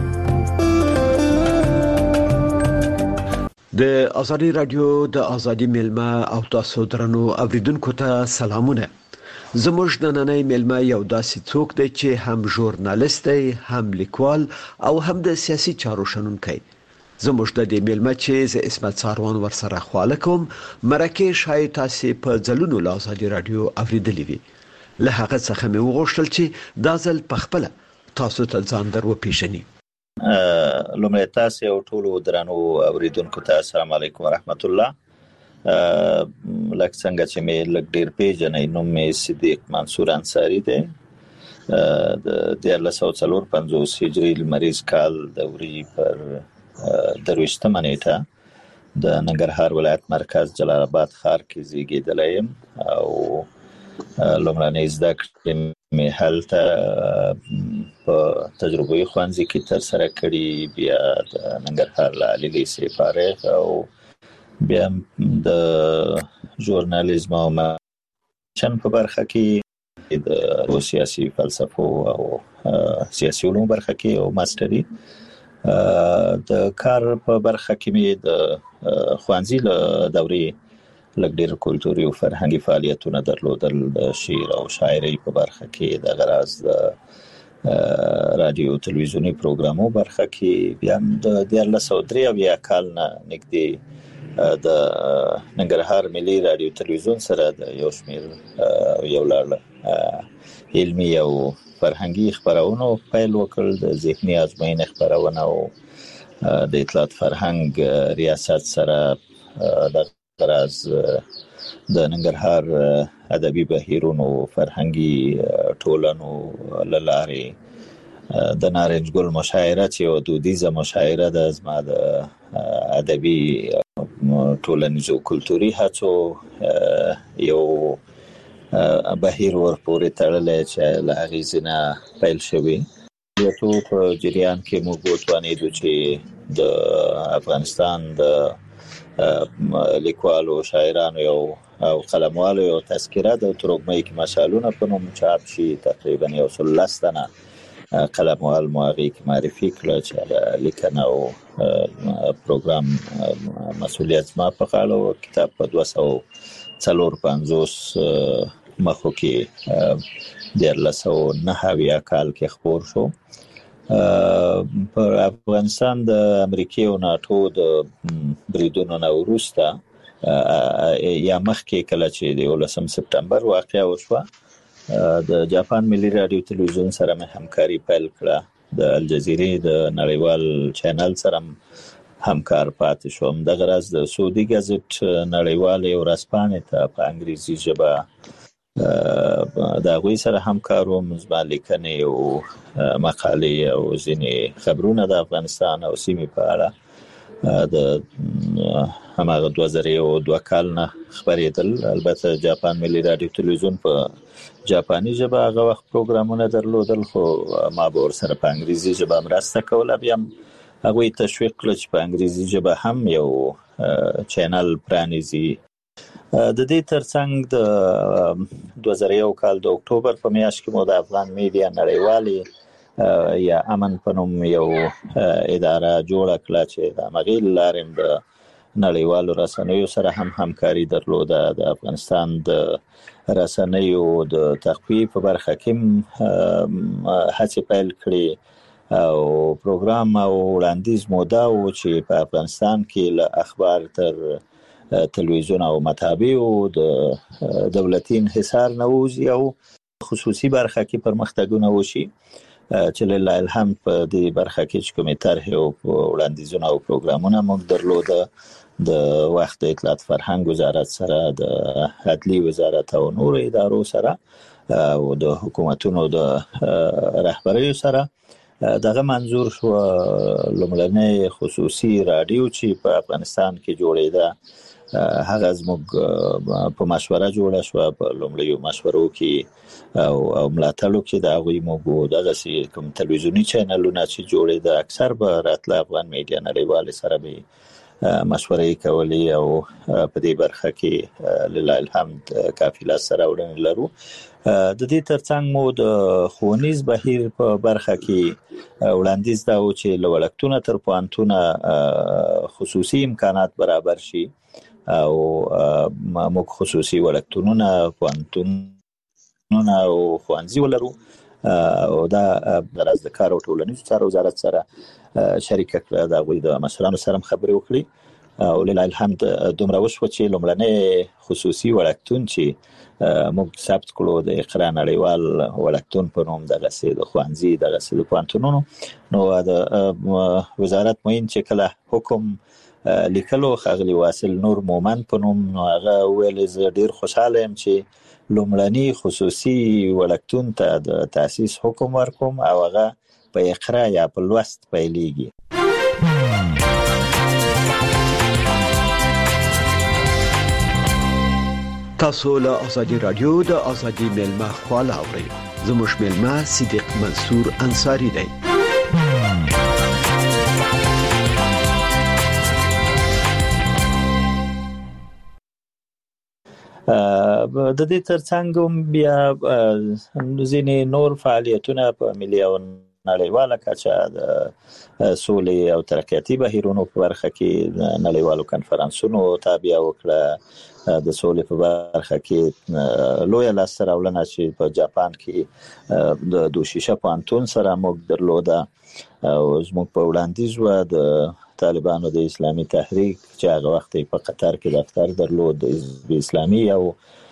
د ازادي رادیو د ازادي ملما او تاسو درنو اوریدونکو ته سلامونه. زموږ نننۍ ملما یو داسې څوک دی چې هم ژورنالیست دی، هم لیکوال او هم د سیاسي چارو شنونکی. زموږ د دې ملما چې زه اسمت ساروان ورسره خواله کوم مرکه شاید تاسو په ځلونو له ازادي رادیو اوریدلې وي. له هغه څخه مې وغوښتل چې دا ځل په خپل تاسو ته ځان در وپیژني. لومړی تاسو او ټول درنو اوریدونکو ته السلام علیکم ورحمت الله. لکه څنګه چې مې لږ ډیر پیژنې، نوم مې صدیق منصور انصاری دی. د 1954 هجری لمریز کال د وري پر 23 نیټه د ننګرهار ولایت مرکز جلال آباد ښار کې زیږیدلی یم او لومړنۍ زده کړې مې هلته په تجربوي ښوونځي کې ترسره کړي، بیا د ننګرهار له عالي لیسې فارغ او بیا د ژورنالیزم او چن په برخه کې د سیاسي فلسفو او سیاسي علوم برخه کې او ماستري. د کار په برخه کې مې د ښوونځي له دورې لږ ډېر کلتوري او فرهنګي فعالیتونه درلودل. د شعر او شاعرۍ په برخه کې د غرض د رادیو تلویزیونی پروګرامو برخه کې بیا د 1903 کال نه نږدې د ننګرهار ملي رادیو تلویزیون سره د یو شمېر یو لړ علمي او فرهنګي خبرونو پیل وکړ د ذهني ازموینې خبرونه او د اطلاعات فرهنګ ریاست سره د غرض د ننګرهار ادبي بهیرونو فرهنګي ټولنو لاره د نارنج ګل مشاعره چې دودیزه مشاعره د زما د ادبي ټولنیزو کلتوري هڅو یو بهیر ورپورې تړلې چې له هغې ځینه پیل شوی یو په جریان کې موږ وتوانېدو چې د افغانستان د لیکوالو شاعرانو او قلموالو یو تذکره د ترګمۍ کې مشالونه په نوم چاپ شي تقریبا 110 تنه قلموال مواغي کې معرفي کړل چې لیکنه او پروګرام مسؤلیت ما په غاړه او کتاب په 250 مخو کې د 1909 کال کې خپور شو په افغانستان د امریکای او ناتو د بریدونو نه وروسته یا مخکې کله چې د 19 سپتمبر واقعه وشوه د جاپان ملي رادیو تلویزیون سره مې همکاري پیل کړه د الجزیرې د نړیوال چینل سره همکار پاتې شوم د غرض د سعودي گزټ نړیوال ورځپاڼې ته په انګریزي ژبه د غوي سره همکاروم زما لیکنې او مقالې او ځینې خبرونه د افغانستان او سیمې په اړه د هماغه 2002 کال نه خبرېدل البته جاپان ملي رادیو تلویزیون په جاپاني ژبه هغه وخت پروګرامونه درلودل خو ما به ورسره په انګریزي ژبه مرسته کوله بیا هغه تشویق کړ چې په انګریزي ژبه هم یو چینل پرانیزي د دې ترڅنګ د 2001 کال د اکتوبر په میاشت کې مو د افغان میډیا نړیوالي یا امن په نوم یو اداره جوړه کړه چې د مغیل لارم د نړیوالو رسنیو سره هم همکاري درلوده د افغانستان د رسنیو د تقویه په برخه کې هڅې پیل کړې او پروګرام او وړاندیز موده او چې په افغانستان کې له اخبار تر تلویزیون او مطابع د دولتي انحصار نه وځي او خصوصي برخه کې پرمختګونه وشي چې له الهام په دې برخه کې چې کومې طرحې او وړاندیزونه او پروګرامونه موږ درلوده د وخت اطلاعات فرهنګ وزارت سره د عدلي وزارت او نور ادارو سره او د حکومتونو د رهبرۍ سره دغه منظور شو لومړنۍ خصوصي رادیو چې په افغانستان کې جوړېده هغه زموږ په مشوره جوړه شو په لومړیو مشورو کې او ملاتړو کې د هغوی موږ دغه کوم تلویزیونی چینلونه چې جوړېده اکثر به راتله افغان میډیا نړیوال سره به مشورې کولې او په دې برخه کې لله الحمد کافي لاس سره وړاندې لرو د دې ترڅنګ مو د ښوونیز بهیر په برخه کې وړاندیز دا و چې له وړکتونه تر پوهنتونه خصوصي امکانات برابر شي او موږ خصوصي وړکتونونه پوهنتونونه او ښوونځي ولرو او دا غرض د کار او ټولنیزو چارو وزارت سره شریک کړه د غوي د مشرانو سره خبرې وکړي او لله الحمد دومره وشو چې لومړنۍ خصوصي وړکتون چې موږ ثبت کړو د اقرا نړیوال وړکتون په نوم دغه سي د ښوونځي دغه سي د پوهنتونونو نو د وزارت موین چې کله حکم لیکلو خغلی واصل نور مومن په نوم هغه ویل زه ډیر خوشاله يم چې لومړنی خصوصي وړکتون ته د تاسیس حکم ورکوم او هغه په اقرا یا په لوست پیلېږي. تاسو له ازادي رادیو د ازادي ملما خواله اورئ. زموږ ملما صدیق منصور انصاری دی. د دې ترڅنګ بیا ځینې نور فعالیتونه په ملي او نړیواله کچه د سولې او ترقیاتي بهیرونو په برخه کې نړیوالو کنفرانسونو تابع وکړه د سولې په برخه کې لوی لاسته راوړنه چې په جاپان کې د دوشیشه پانتون سره موږ درلوده او زموږ په وړاندیز و د طالبانو د اسلامي تحریک چې هغه وخت په قطر کې دفتر درلود د حزب اسلامي او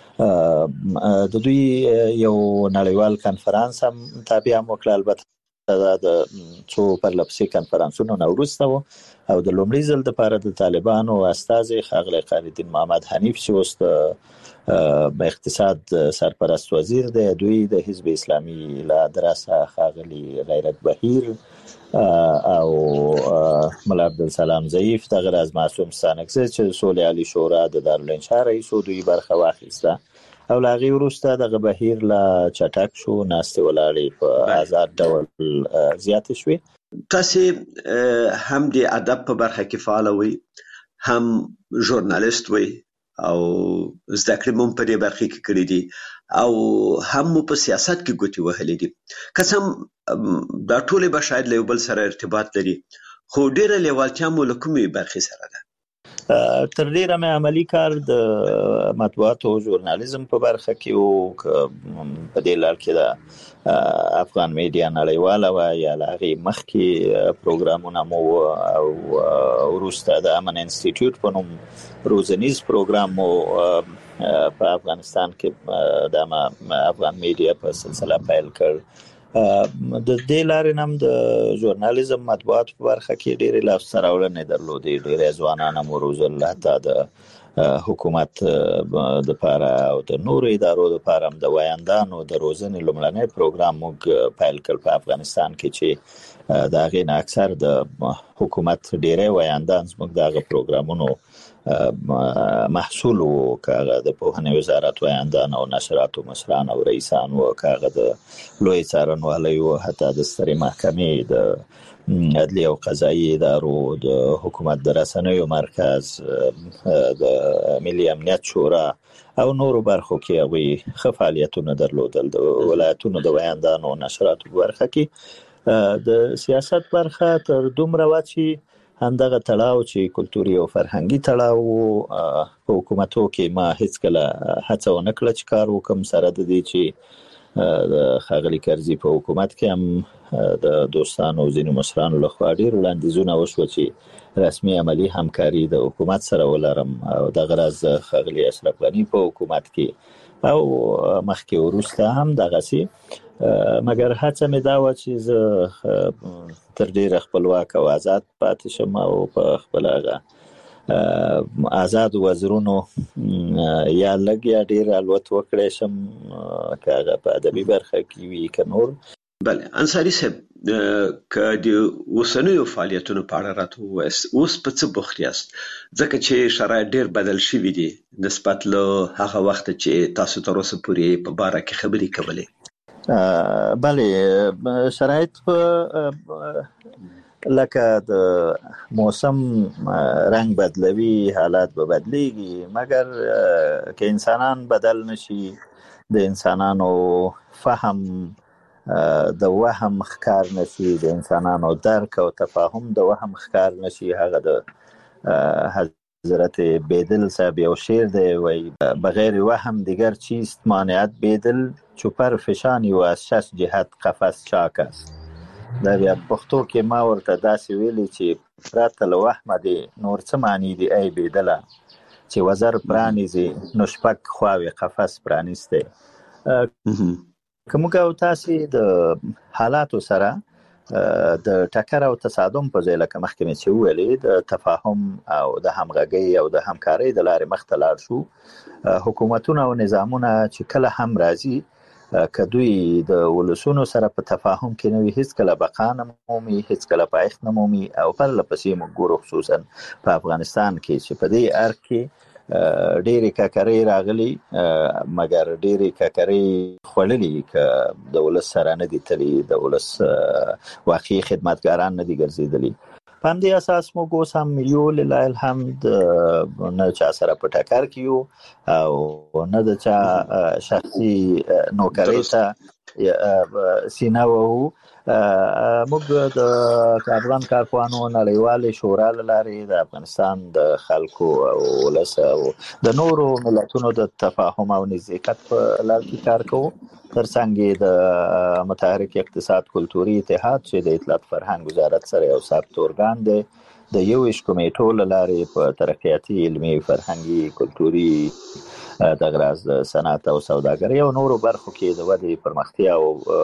د دوی یو نړیوال کنفرانس هم تابع وکړ البته د څو پرلپسې کنفرانسونو نه وروسته او د لومړي ځل لپاره د طالبانو استازي ښاغلی خالدین محمد حنیف چې اوس اقتصاد سرپرست وزیر دی دوی د حزب اسلامي له دراسه ښاغلی غیرت بهیر او ملا عبدالسلام ضعیف د غیر از معصوم ستانکزی چې سولې عالی شورا د دارالانشا رئیس او دوی برخه واخیسته او لاغي وروسته د بهیر لا چټک شو ناستې ولاړې په آزاد ډول زیات شوې. تاسو هم د ادب په برخه کې فعال وي هم ژورنالیست وي او زده کړې مو په دې برخه کې کړې دي او هم په سیاست کې ګوتې وهلې دي قسم دا ټول به شاید له بل سره ارتباط لري خو ډیره لیوالتیا مو له کومې برخې سره ده؟ تر ډیره مې عملی کار د مطبوعات او ژورنالیزم په برخه کې او په دې لار کې د افغان میډیا نړیواله و یا هغه مخکې پروګرامونه مو او وروسته د امن انسټیټیوټ په نوم روزنیز پروګرام مو په افغانستان کې د افغان میډیا په سلسله پیل کړ. د دې لارې نم د ژورنالیزم مطبوعات په برخه کې ډېرې لاسته راوړنې درلودې ډېرې ځوانان مو روزل حتی د حکومت د لپاره او د نورو ادارو لپاره د وایندانو د روزنې لومړنی پروګرام موږ پیل کړ په افغانستان کې چې د هغې نه اکثر د حکومت ډېری وایندان زموږ د هغه پروګرامونو محصول و کاغه د پوهنې وزارت وایندان او نشراتو مشران او رئیسان و کاغه د لوی څارنوالۍ او حتی د سترې محکمې د عدلي او قضایي ادارو د حکومت د رسنیو مرکز د ملي امنیت شورا او نورو برخو کې هغوی ښه فعالیتونه درلودل د ولایتونو د وایندانو او نشراتو برخه کې د سیاست برخه تر دومره وه چې همدغه تړاو چې کلتوري او فرهنګي تړاو په حکومتو کې ما هیڅ کله هڅه ونه کړه چې کار وکم سره د دې چې د ښاغلي کرزي په حکومت کې هم د دوستانو او ځینو مشرانو لخوا ډېر وړاندیزونه وشوه چې رسمي عملی همکاري د حکومت سره ولرم او دغه راز ښاغلي اشرف غني په حکومت کې او مخکې وروسته هم دغسې مګر هڅه مې دا وه چې زه تر ډیره خپلواک او آزاد پاتې شم او په خپل هغه آزاد وزرونو یا لږ یا ډیر الوت وکړی شم که هغه په ادبي برخه کې وي که نور. بله انصاري صاحب که د اوسنیو فعالیتونو په اړه راته ووایاست اوس په څه بوخت یاست ځکه چې شرایط ډیر بدل شوي دي نسبت له هغه وخت چې تاسو تر اوسه پورې په باره کې خبرې کولې؟ بله شرایط په لکه د موسم رنگ بدلوي حالات به بدلیږي مګر که انسانان بدل نشي د انسانانو فهم د وهم ښکار نشي د انسانانو درک او تفاهم د وهم ښکار نشي هغه د حضرت بیدل صاحب یو شعر دی وای بغیر وهم دیگر چیست مانعت بیدل چوپر فشانی و از شش جهت قفس چاک است. دا بیا پښتو کې ما ورته داسې ویلي چې پرته له وهمه دی نور څه معنی دی ای بیدله چې وزر پرانیزي نو شپږ خواوې قفس پرانیستی. که موږ او تاسې د حالاتو سره د ټکر او تصادم په ځای لکه مخکې مې چې وویلې د تفاهم او د همغږۍ او د همکارۍ د لارې مخته لاړ شو حکومتونه او نظامونه چې کله هم راځي که دوی د ولسونو سره په تفاهم کې نه وي هیڅکله بقا نه مومي هیڅکله پایښت نه مومي او پرله پسې موږ ګورو خصوصا په افغانستان کې چې په دې ارګ کې ډېرې ککرۍ راغلي مګر ډېرې ککرۍ خوړلي که د ولس سره نه دي تلي د ولس واقعي خدمتګاران نه دي ګرځېدلي. په همدې اساس موږ اوس هم یو لله الحمد نه چا سره په ټکر کې یو او نه د چا شخصي نوکرۍ ته سینه وو. موږ د افغان کارپوهانو نړیوال شورا لارې د افغانستان د خلکو او ولس او د نورو ملتونو د تفاهم او نزدېکت په لار کې کار کوو. ترڅنګ د متحرک اقتصاد کلتوري اتحاد چې د اطلاعات فرهنګ وزارت سره یو ثابت ارګان دی د یو کمیټو لارې په ترقیاتي علمي فرهنګي کلتوري د غراز د صنعت او سوداګرۍ او نورو برخو کې د ودې پرمختیا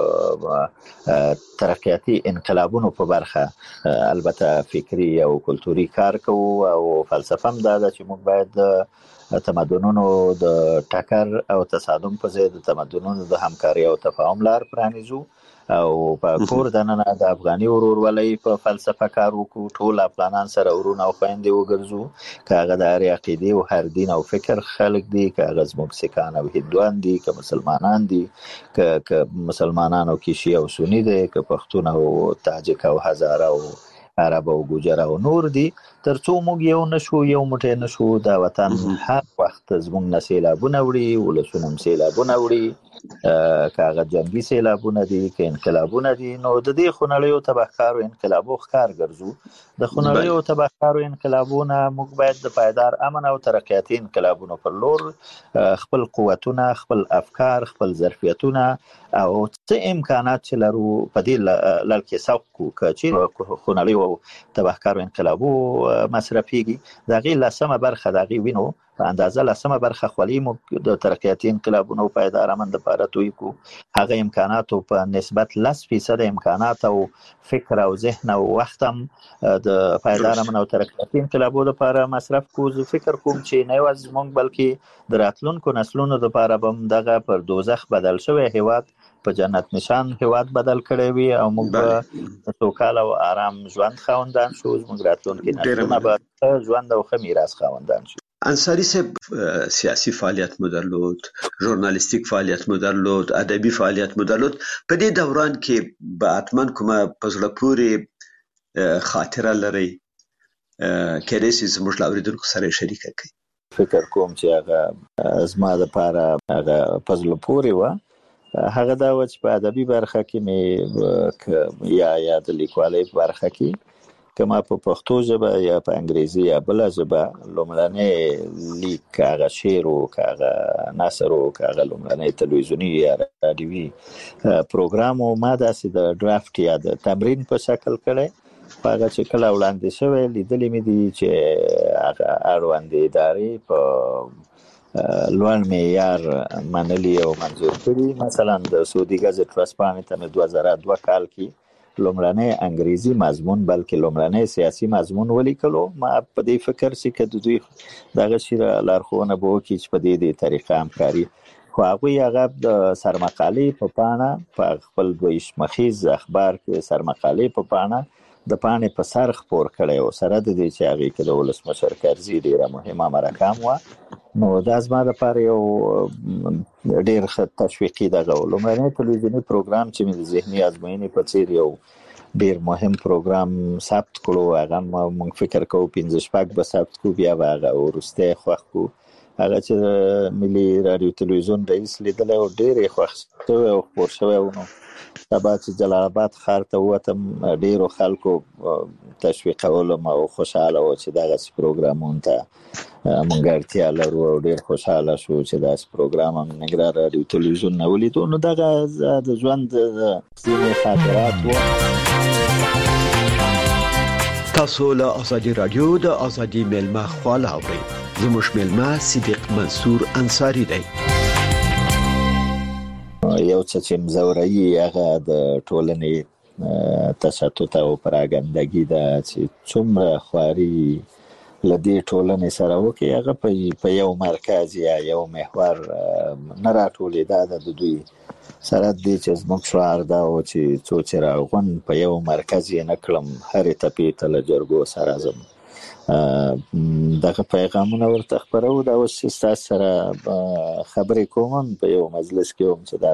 او ترقیاتي انقلابونو په برخه البته فکری او کلتوري کار کوو او فلسفه هم دا ده چې موږ باید تمدنونو د ټکر او تصادم په ځای د تمدنونو د همکاري او تفاهم لار پرانیزو او په کور دننه د افغاني ورورولۍ په فلسفه کار وکړو. ټول افغانان سره ورونه او خويندې وګرځو، که هغه د هرې عقیدې او هر دین او فکر خلک دي، که هغه زموږ سیکان او هندوان دي، که مسلمانان دي، که مسلمانان او شیعه او سنی دي، که پښتون او تاجک او هزاره او عرب او ګوجر او نور دي. ترڅو موږ یو نشو، یو موټی نشو، دا وطن هر وخت زموږ نه سیلابونه وړي، ولسونه هم سیلابونه وړي، که هغه جنګي سیلابونه دي، که انقلابونه دي. نو د دې خونړیو تبهکارو انقلابو ښکار ګرځو. د خونړیو تبهکارو انقلابونه موږ باید د پایدار امن او ترقیاتي انقلابونو پر لور خپل قوتونه، خپل افکار، خپل ظرفیتونه او څه امکانات چې لرو په دې لړ کې سوق کړو. که چیرې خونړیو تبهکارو انقلابو مصرفيږي، د هغې لسمه برخه د هغې وینو په اندازه لسمه برخه خولي موږ د ترقیاتي انقلابونو پایدار امن لپاره توی کړو. هغه امکاناتو په نسبت 10% امکانات او فکر او ذهن او وخت هم د پایدار امن او ترقیاتي انقلابونو لپاره مصرف کړو. زه فکر کوم چې نه یوازې موږ بلکې د راتلونکو نسلونو لپاره هم دغه پر دوزخ بدل شوی هیواد په جنت نشان هیواد بدل کړی وي او موږ به سوکاله او آرام ژوند خاوندان شو. موږ راتلونکي نسلونه به ژوند او ښه میراث خاوندان شو. انصاری صاحب سیاسی فعالیت مو درلود، ژورنالیستیک فعالیت مو درلود، ادبي فعالیت مو درلود. په دې دوران کې به حتما کومه په زړه پورې خاطره لرئ، کېدای شي زموږ له اورېدونکو سره شریکه کړئ. فکر کوم چې هغه زما لپاره هغه په زړه پورې وه. هغه دا و چې په ادبي برخه کې مې یا د لیکوالۍ په برخه کې که ما په پښتو ژبه یا په انګریزي یا بله ژبه لومړنی لیک، که هغه شعر و، که هغه نثر و، که هغه لومړنی تلویزیوني یا راډیوي پروګرام و، ما داسې د ډرافټ یا د تمرین په شکل کړی. په هغه چې کله وړاندې شوی لیدلی مې دي چې هغه اړوندې ادارې په لوړ معیار منلي او منظور کړي. مثلا د سعودي ګزټ ورځپاڼې ته مې 2002 کال کې لومړنی انګریزي مضمون بلکې لومړنی سیاسي مضمون ولیکلو. ما په دې فکر چې که د دوی دغه شي لارښوونه به وکړي چې په دې طریقه همکاري، خو هغوی هغه د سرمقالې په پاڼه په خپل 2 مخیز اخبار کې سرمقالې په پاڼه د پاڼې په سر خپور کړی و، سره د دې چې هغې کې د ولسمشر کرزي ډېره مهمه مرکه هم وه. نو دا زما لپاره یو ډېر ښه تشویقي دغه و. لومړنی تلویزیوني پروګرام چې مې د ذهني ازموینې په څېر یو ډېر مهم پروګرام ثبت کړو، هغه موږ فکر کوو 5-6 به ثبت کړو، بیا به هغه وروستی خوښ کړو. هغه چې ملي راډیو تلویزیون رئیس لیدلی و، ډېر یې خوښ شوی او خپور شوی و. نو سبا چې جلال آباد ښار ته ووتم، ډېرو خلکو تشویقولم او خوشحاله و چې دغسې پروګرامونو ته موږ اړتیا لرو او ډېر خوشحاله شو چې داسې پروګرام هم ننګرهار راډیو تلویزیون نه ولیدو. نو دغه د ژوند ځینې خاطرات وو. تاسو له ازادي رادیو د ازادي میلمه خواله اورئ. زموږ میلمه صدیق منصور انصاری دی. یو څه چې مزورایي هغه د ټولنې تشتت او پراګندګي ده چې څومره خواري له دې ټولنې سره وکړي، هغه په یو مرکز یا یو محور نه راټولېده. د دوی سره دې چې زموږ شعار دا و چې څو څراغون په یو مرکز یې نه کړم، هرې تپې ته له جرګو سره ځم. دغه پیغامونه ورته خپرو. دا اوس چې ستاسو سره خبرې کوم په یو مجلس کې وم چې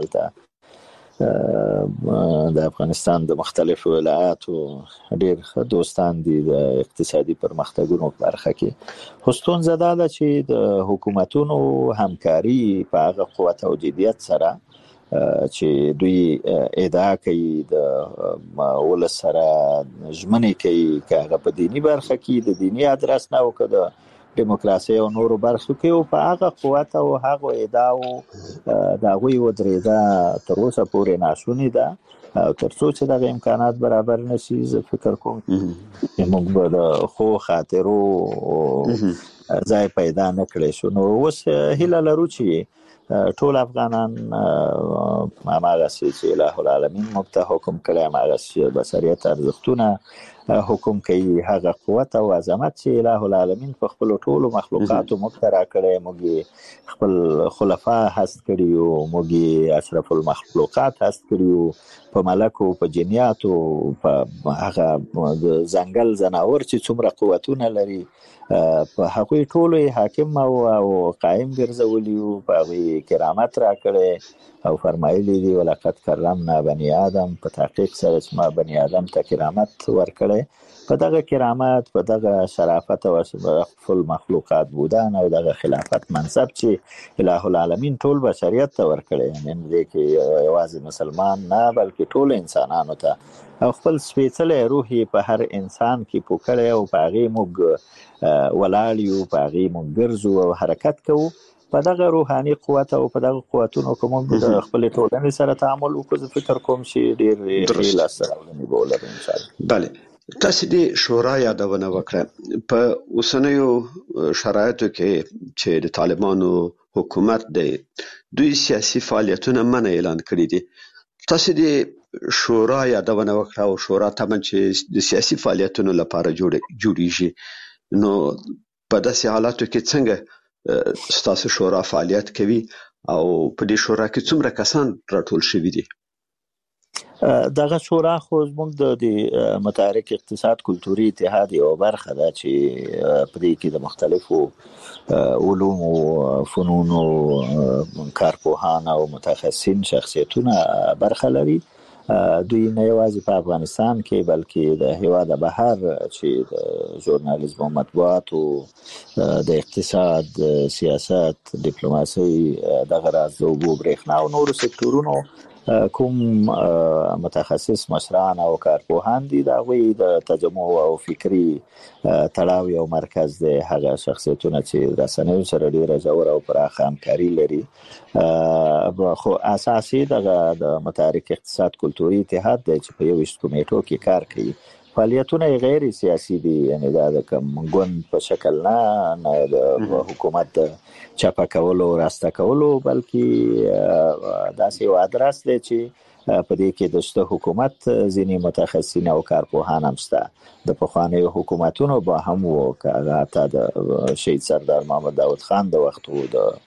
دلته د افغانستان د مختلفو ولایاتو ډېر ښه دوستان دي د اقتصادي پرمختګونو په برخه کې. خو ستونزه دا ده چې د حکومتونو همکاري په هغه قوت او جدیت سره چې دوی ادعا کوي د ولس سره ژمنې کوي کاغه په دینی برخه کې د دینی ادرس نه او کده دیموکراسي او نورو برخو کې او په هغه قوت او هغه ادعاو دا غوي ودرېدا تر اوسه پورې ناشونی ده او ترڅو چې د امکانات برابر نشي زه فکر کوم چې موږ به د خو خاطرو ځای پیدا نه کړی شو. نو اوس هیله لرو چې ټول افغانان هغه چې الٰه العالمین موږ ته حکم کړی هغه بشریت ارزښتونه حکم کوي هغه قوت او عظمت چې الٰه العالمین په خپل ټولو مخلوقاتو موږ ته راکړی موږ خپل خلفا هست کړي او موږ اشرف المخلوقات هست کړي په ملکو په جنیاتو په هغه ځنګل زناور چې څومره قوتونه لري په هغوی ټولو حاکم او قائم ګرځولي او په هغوی کرامت راکړی او فرمایلی دی ولقد کرمنا بني آدم په تحقیق سره چې ما بني آدم ته کرامت ورکړی په دغه کرامت په دغه شرافت او خپل مخلوقات بودن او دغه خلافت منصب چې الٰه العالمین ټول بشریت ته ورکړی یعنی دې کې یوازې مسلمان نه بلکې ټول انسانانو ته او خپل سپېڅلی روح په هر انسان کې پوکړی او په هغې موږ ولاړ یو په هغې موږ ګرځو او حرکت کوو په دغه روحاني قوت او په دغه قوتونو کې موږ د خپلې ټولنې سره تعامل وکړو. زه فکر کوم چې ډېر لاسته راوړنې به ولرو انشاءالله. بله تاسو د شورا یادونه وکړه په اوسنیو شرایطو کې چې د طالبانو حکومت دی دوی سیاسي فعالیتونه منع اعلان کړي دي. تاسو د شورا یادونه وکړه او شورا طبعا چې د سیاسي فعالیتونو لپاره جوړیږي نو په داسې حالاتو کې څنګه ستاسو شورا فعالیت کوي او په دې شورا کې څومره کسان راټول شوي دي؟ دغه شورا خو زموږ د متحرک اقتصاد کلتوري اتحاد یو برخه ده چې په دې کې د مختلفو علوم او فنونو کارپوهان او متخصصین شخصیتونه برخه لري. دوی نه یوازې په افغانستان کې بلکې د هیواد بهر چې د ژورنالیزم او مطبوعاتو د اقتصاد سیاست ډیپلوماسي دغه راز د اوبو برېښنا او نورو سکتورونو کوم متخصص مشران او کارپوهان دي د هغوی د تجمع او فکري تړاو یو مرکز دی. هغه شخصیتونه چې رسنیو سره ډېره ژوره او پراخه همکاري لري خو اساسي دغه د متحرک اقتصاد کلتوري اتحاد دی چې په 21 کمیټو کې کار کوي. فعالیتونه غیر سیاسي دي یعنی دا د کوم ګوند په شکل نه د حکومت چاپه کولو راسته کولو بلکې داسې یو ادرس دی چې په دې کې د شته حکومت ځینې متخصصین او کارپوهان هم شته. د پخوانیو حکومتونو به هم وو که هغه حتی د شهید سردار محمد داود خان د وختو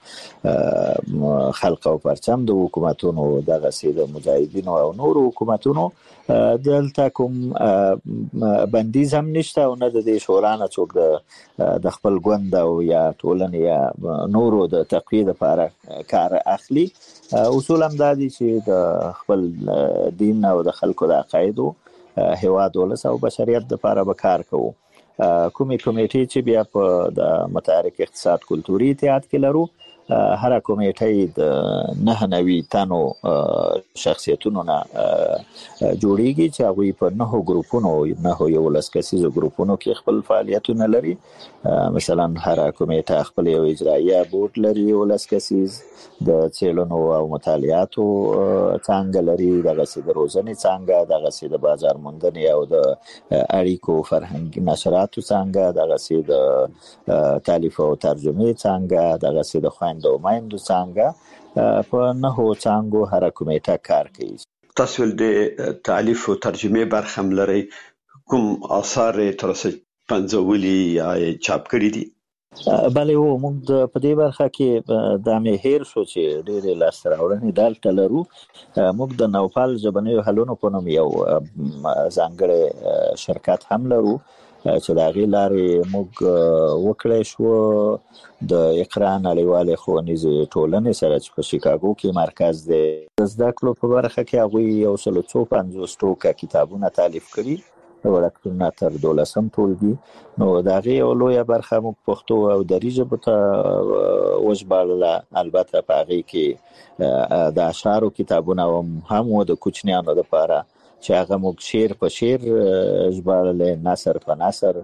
د خلق او پرچم د حکومتونو دغسې د مجاهدینو او نورو حکومتونو دلته کوم بندیز هم نشته او نه د دې شورا نه څوک د خپل ګوند او یا ټولنې یا نورو د تقویې لپاره کار اخلي. اصول هم دا دي چې د خپل دین او د خلکو د عقایدو هیواد ولس او بشریت لپاره به کار کوو. کومې کمیټې چې بیا په د متحرک اقتصاد کلتوري اتحاد کې لرو هر کمیټه د 99 تنو شخصیتونو نه جوړیږي چې هغوی په 9 ګروپونو 11 کسیزو ګروپونو کې خپل فعالیتونه لري. مثلا هر کمیټه خپل یو اجرایه بورډ لري 11 کسیز د څېړنو او مطالعاتو څانګه لري دغسې د روزنې څانګه دغسې د بازار موندنې او د اړیکو فرهنګي نشراتو څانګه دغسې د تالیف او ترجمې څانګه دغسې د خویندو او میندو څانګه په 9 څانګو هر کمیټه کار کوي. تاسو د تالیف او ترجمې برخه هم لرئ کوم آثار تر اوسه پنځولي یا چاپ کړي دي؟ بله و موږ په دې برخه کې دا مې هیر شو چې ډېرې لاسته راوړنې دلته لرو. موږ د نوپال ژبنیو حلونو په نوم یو ځانګړی شرکت هم لرو چې د هغې لارې موږ وکړی شو د اقرا نړیوالې ښوونیزې ټولنې سره چې په شیکاګو کې مرکز دی د زده کړو په برخه کې هغوی 150 ټوکه کتابونه تالیف کړي وړکتون تر 12م ټولګي. نو دا غي یو لویه برخه موږ پښتو او دري ژبه ته وژباړله. البته په هغې کې د اشعارو کتابونه هم و د کوچنیانو لپاره چې هغه موږ شعر په شعر ژباړلی، نثر په نثر.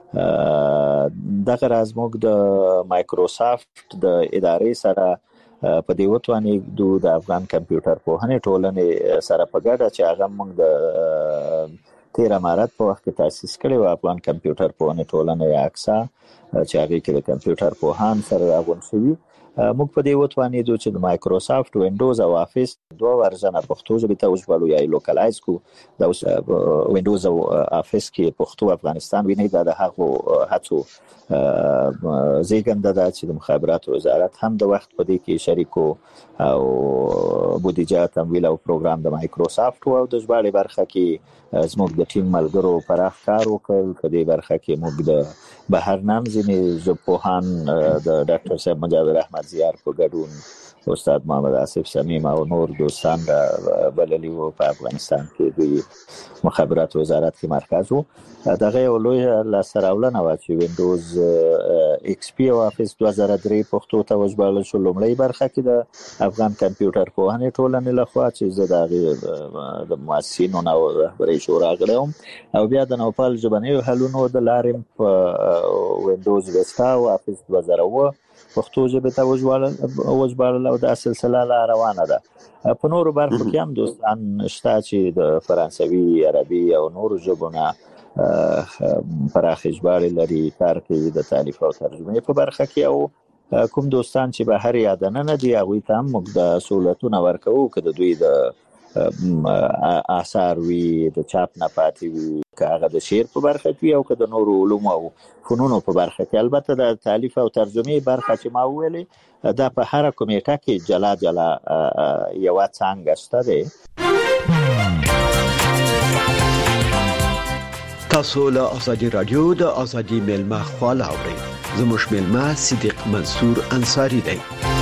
دغه راز موږ د مایکروسافت د ادارې سره په دې وتوانېدو د افغان کمپیوټر پوهنې ټولنې سره په ګډه چې هغه موږ د 13 مارچ په وخت کې تاسیس کړی و، افغان کمپیوټر پوهنې ټولنه یا اکسا، چې هغې کې د کمپیوټر پوهان سره راغونډ شوي. موږ په دې وتوانېدو چې د مایکروسافت وینډوز او افیس 2 ورژنه پښتو ژبې ته وژباړو یا لوکلایز کو. د وینډوز او افیس کې پښتو افغانستان ویني. دا د هغو هڅو زیږنده ده چې د مخابراتو وزارت هم د وخت په دې کې شریکو او بودیجه تمویل او پروګرام د مایکروسافت او د ژباړې برخه کې زموږ د ټیم ملګرو پراخ کار وکړ. په دې برخه کې موږ د بهر نام ځینې ژبپوهان د ډاکټر صاحب مجاور احمد زیار په ګډون استاد محمد آصف صمیم او نور دوستان بللي وو. په افغانستان کې دوی مخابرات وزارت کې مرکز وو. دغه یو لویه لاسته راوړنه وه چې وینډوز ایکس پی او افیس 2003 پښتو ته وژباړل شو. لومړۍ برخه کې د افغان کمپیوټر پوهنې ټولنې لخوا چې زه د هغې د مؤسسینو او رهبرۍ شورا غړی وم، او بیا د نوپال ژبنیو حلونو د لارې په وینډوز ویستا او افیس 2007 پښتو ژبې ته وژباړل او دا سلسله لا روانه ده. په نورو برخو کې هم دوستان شته چې د فرانسوي، عربي او نورو ژبو نه پراخې ژباړې لري، کار کوي د تالیف او ترجمې په برخه کې. او کوم دوستان چې بهر یا دننه دي هغوی ته هم موږ د سهولتونه ورکوو، که د دوی د آثار وي، د چاپ نه پاتې وي، که هغه د شعر په برخه کې او که د نورو علومو او فنونو په برخه کې. البته د تالیف او ترجمې برخه چې ما وویلې دا په هره کمیټه کې جلا جلا یوه څانګه شته دی. تاسو له ازادي رادیو د ازادي میلمه خواله اورئ. زموږ میلمه صدیق منصور انصاری دی.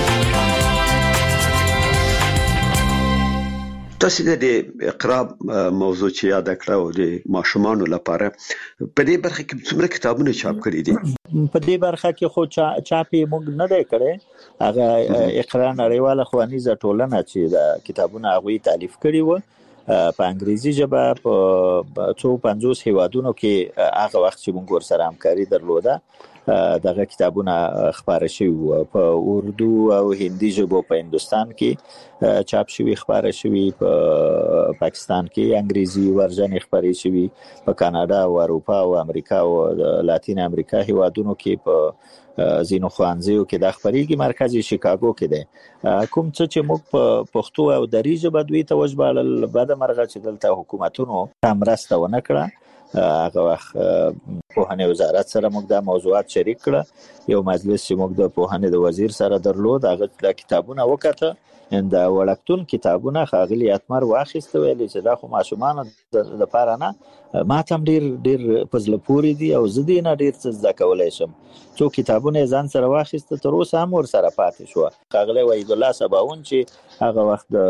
تاسو د اقرا موضوع چې یاد کړو د ماشومانو لپاره په دې برخه کې څومره کتابونه چاپ کړي دي؟ په دې برخه کې خو چاپی موږ نه دی کړی. هغه اقرا نړیواله ښوونیزه ټولنه چې د کتابونه هغوی تالیف کړي وو په انګریزي ژبه په 250 هیوادونو کې. هغه وخت چې موږ ورسره همکاري درلوده دغه کتابونه خپاره شوي وو په اردو او هندي ژبو. په هندوستان کې چاپ شوي، خپاره شوي. په پاکستان کې انګریزي ورژن خپرې شوي. په کاناډا او اروپا او امریکا او لاتین امریکا هیوادونو کې په ځینو ښوونځیو کې د خپرېږي. مرکز یې شیکاګو کې دی. کوم څه چې موږ په پښتو او دري ژبه دوی ته وژباړل، بده مرغه چې دلته حکومتونو مرسته ونه کړه. هغه وخت پوهنې وزارت سره موږ دا موضوعات شریک کړه. یو مجلس چې موږ د پوهنې د وزیر سره درلود، هغه د کتابونه وکته. د وړکتون کتابونه ښاغلي اتمر واخیسته، ویلې چې دا خو ماشومانو لپاره نه، ما ته هم ډېر په زړه پورې دي او زه دې نه ډېر څه زده کولی شم. څو کتابونه یې ځان سره واخیسته، تر اوسه هم ورسره پاتې شوه. ښاغلی وحیدالله سباون چې هغه وخت د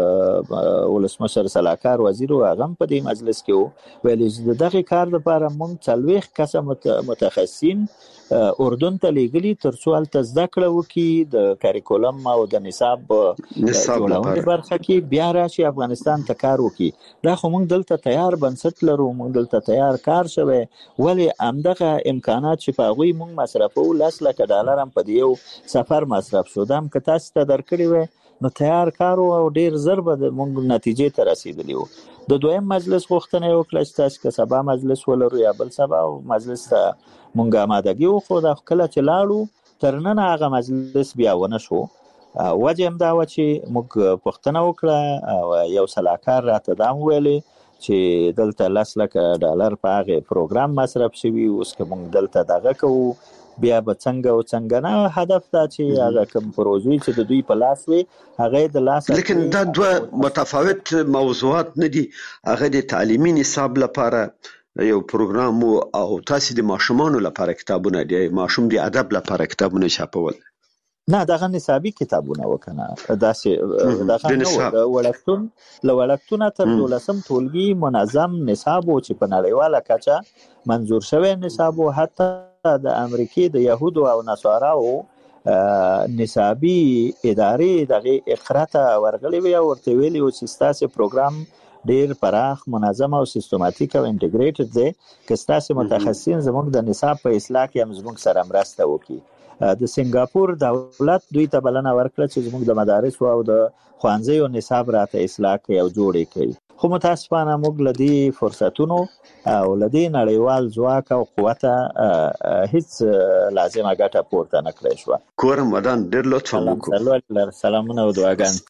ولسمشر سلاکار وزیر و، هغه هم په دې مجلس کې و، ویلې چې د دغې کار لپاره موږ 40 کسه متخصصین اردن ته لیږلي تر څو هلته زده کړه وکړي د کاریکولم او د نصاب جوړونې برخه کې، بیا راشي افغانستان ته کار وکړي. دا خو موږ دلته تیار بنسټ لرو، موږ دلته تیار کار شوی. ولې همدغه امکانات چې په هغوی موږ مصرفوو $10,00,000 هم په دې یو سفر مصرف شو. دا هم که تاسو ته درکړي وی نو تیار کار او ډېر زر به موږ نتیجې ته رسېدلي وو. د دویم مجلس غوښتنه یې وکړه چې تاسو که سبا مجلس ولرو یا بل سبا مجلس ته موږ آمادګي وښو. دا کله چې لاړو تر ننه هغه مجلس بیا ونه شو. وجه هم دا وه چې موږ پوښتنه وکړه او یو سلاکار راته دا هم ویلې چې دلته $10,00,000 په هغې پروګرام مصرف شوي. اوس که موږ دلته دغه کوو بیا به څنګه او څنګه نه. هدف دا چې هغه کوم پروژې چې د دوی په لاس وي هغه د لاس. لیکن دا دوه متفاوت موضوعات نه دي. هغه د تعلیمي نصاب لپاره یو پروګرام او تاسو د ماشومانو لپاره کتابونه دي، ماشوم د ادب لپاره کتابونه چاپول. نه دغه نصابي کتابونه وکنه داسې دغه نو وړکتون تر 12م ټولګي منظم نصاب او چې په نړیواله کچه منظور شوی نصاب او حتی د امریکای د يهودو او نصاراو نصابي ادارې دغه اقرا ته ورغلي وي او ورته ویلي او چې ستاسو پروګرام ډیر پراخ منظم او سیستماتیک او انټیګریټډ دی که ستاسو متخصصین زموږ د نصاب په اصلاح کې هم زموږ سره مرسته وکړي. د سنگاپور دولت دوی ته بلنه ورکړه چې زموږ د مدارس او د خوانځیو نصاب راته اصلاح کوي او جوړ کړي. خو متاسفانه موږ لدی فرصتونو او لدی نړیوال ځواک او قوت هیڅ لازمه ګټه پورته نه کړې شو. کورم ودان ډېر لطفا وکړو. سلامونه او دعاګانې.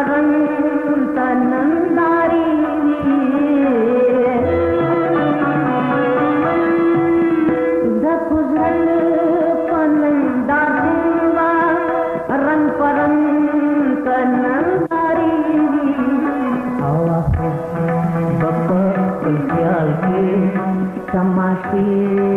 तमाशे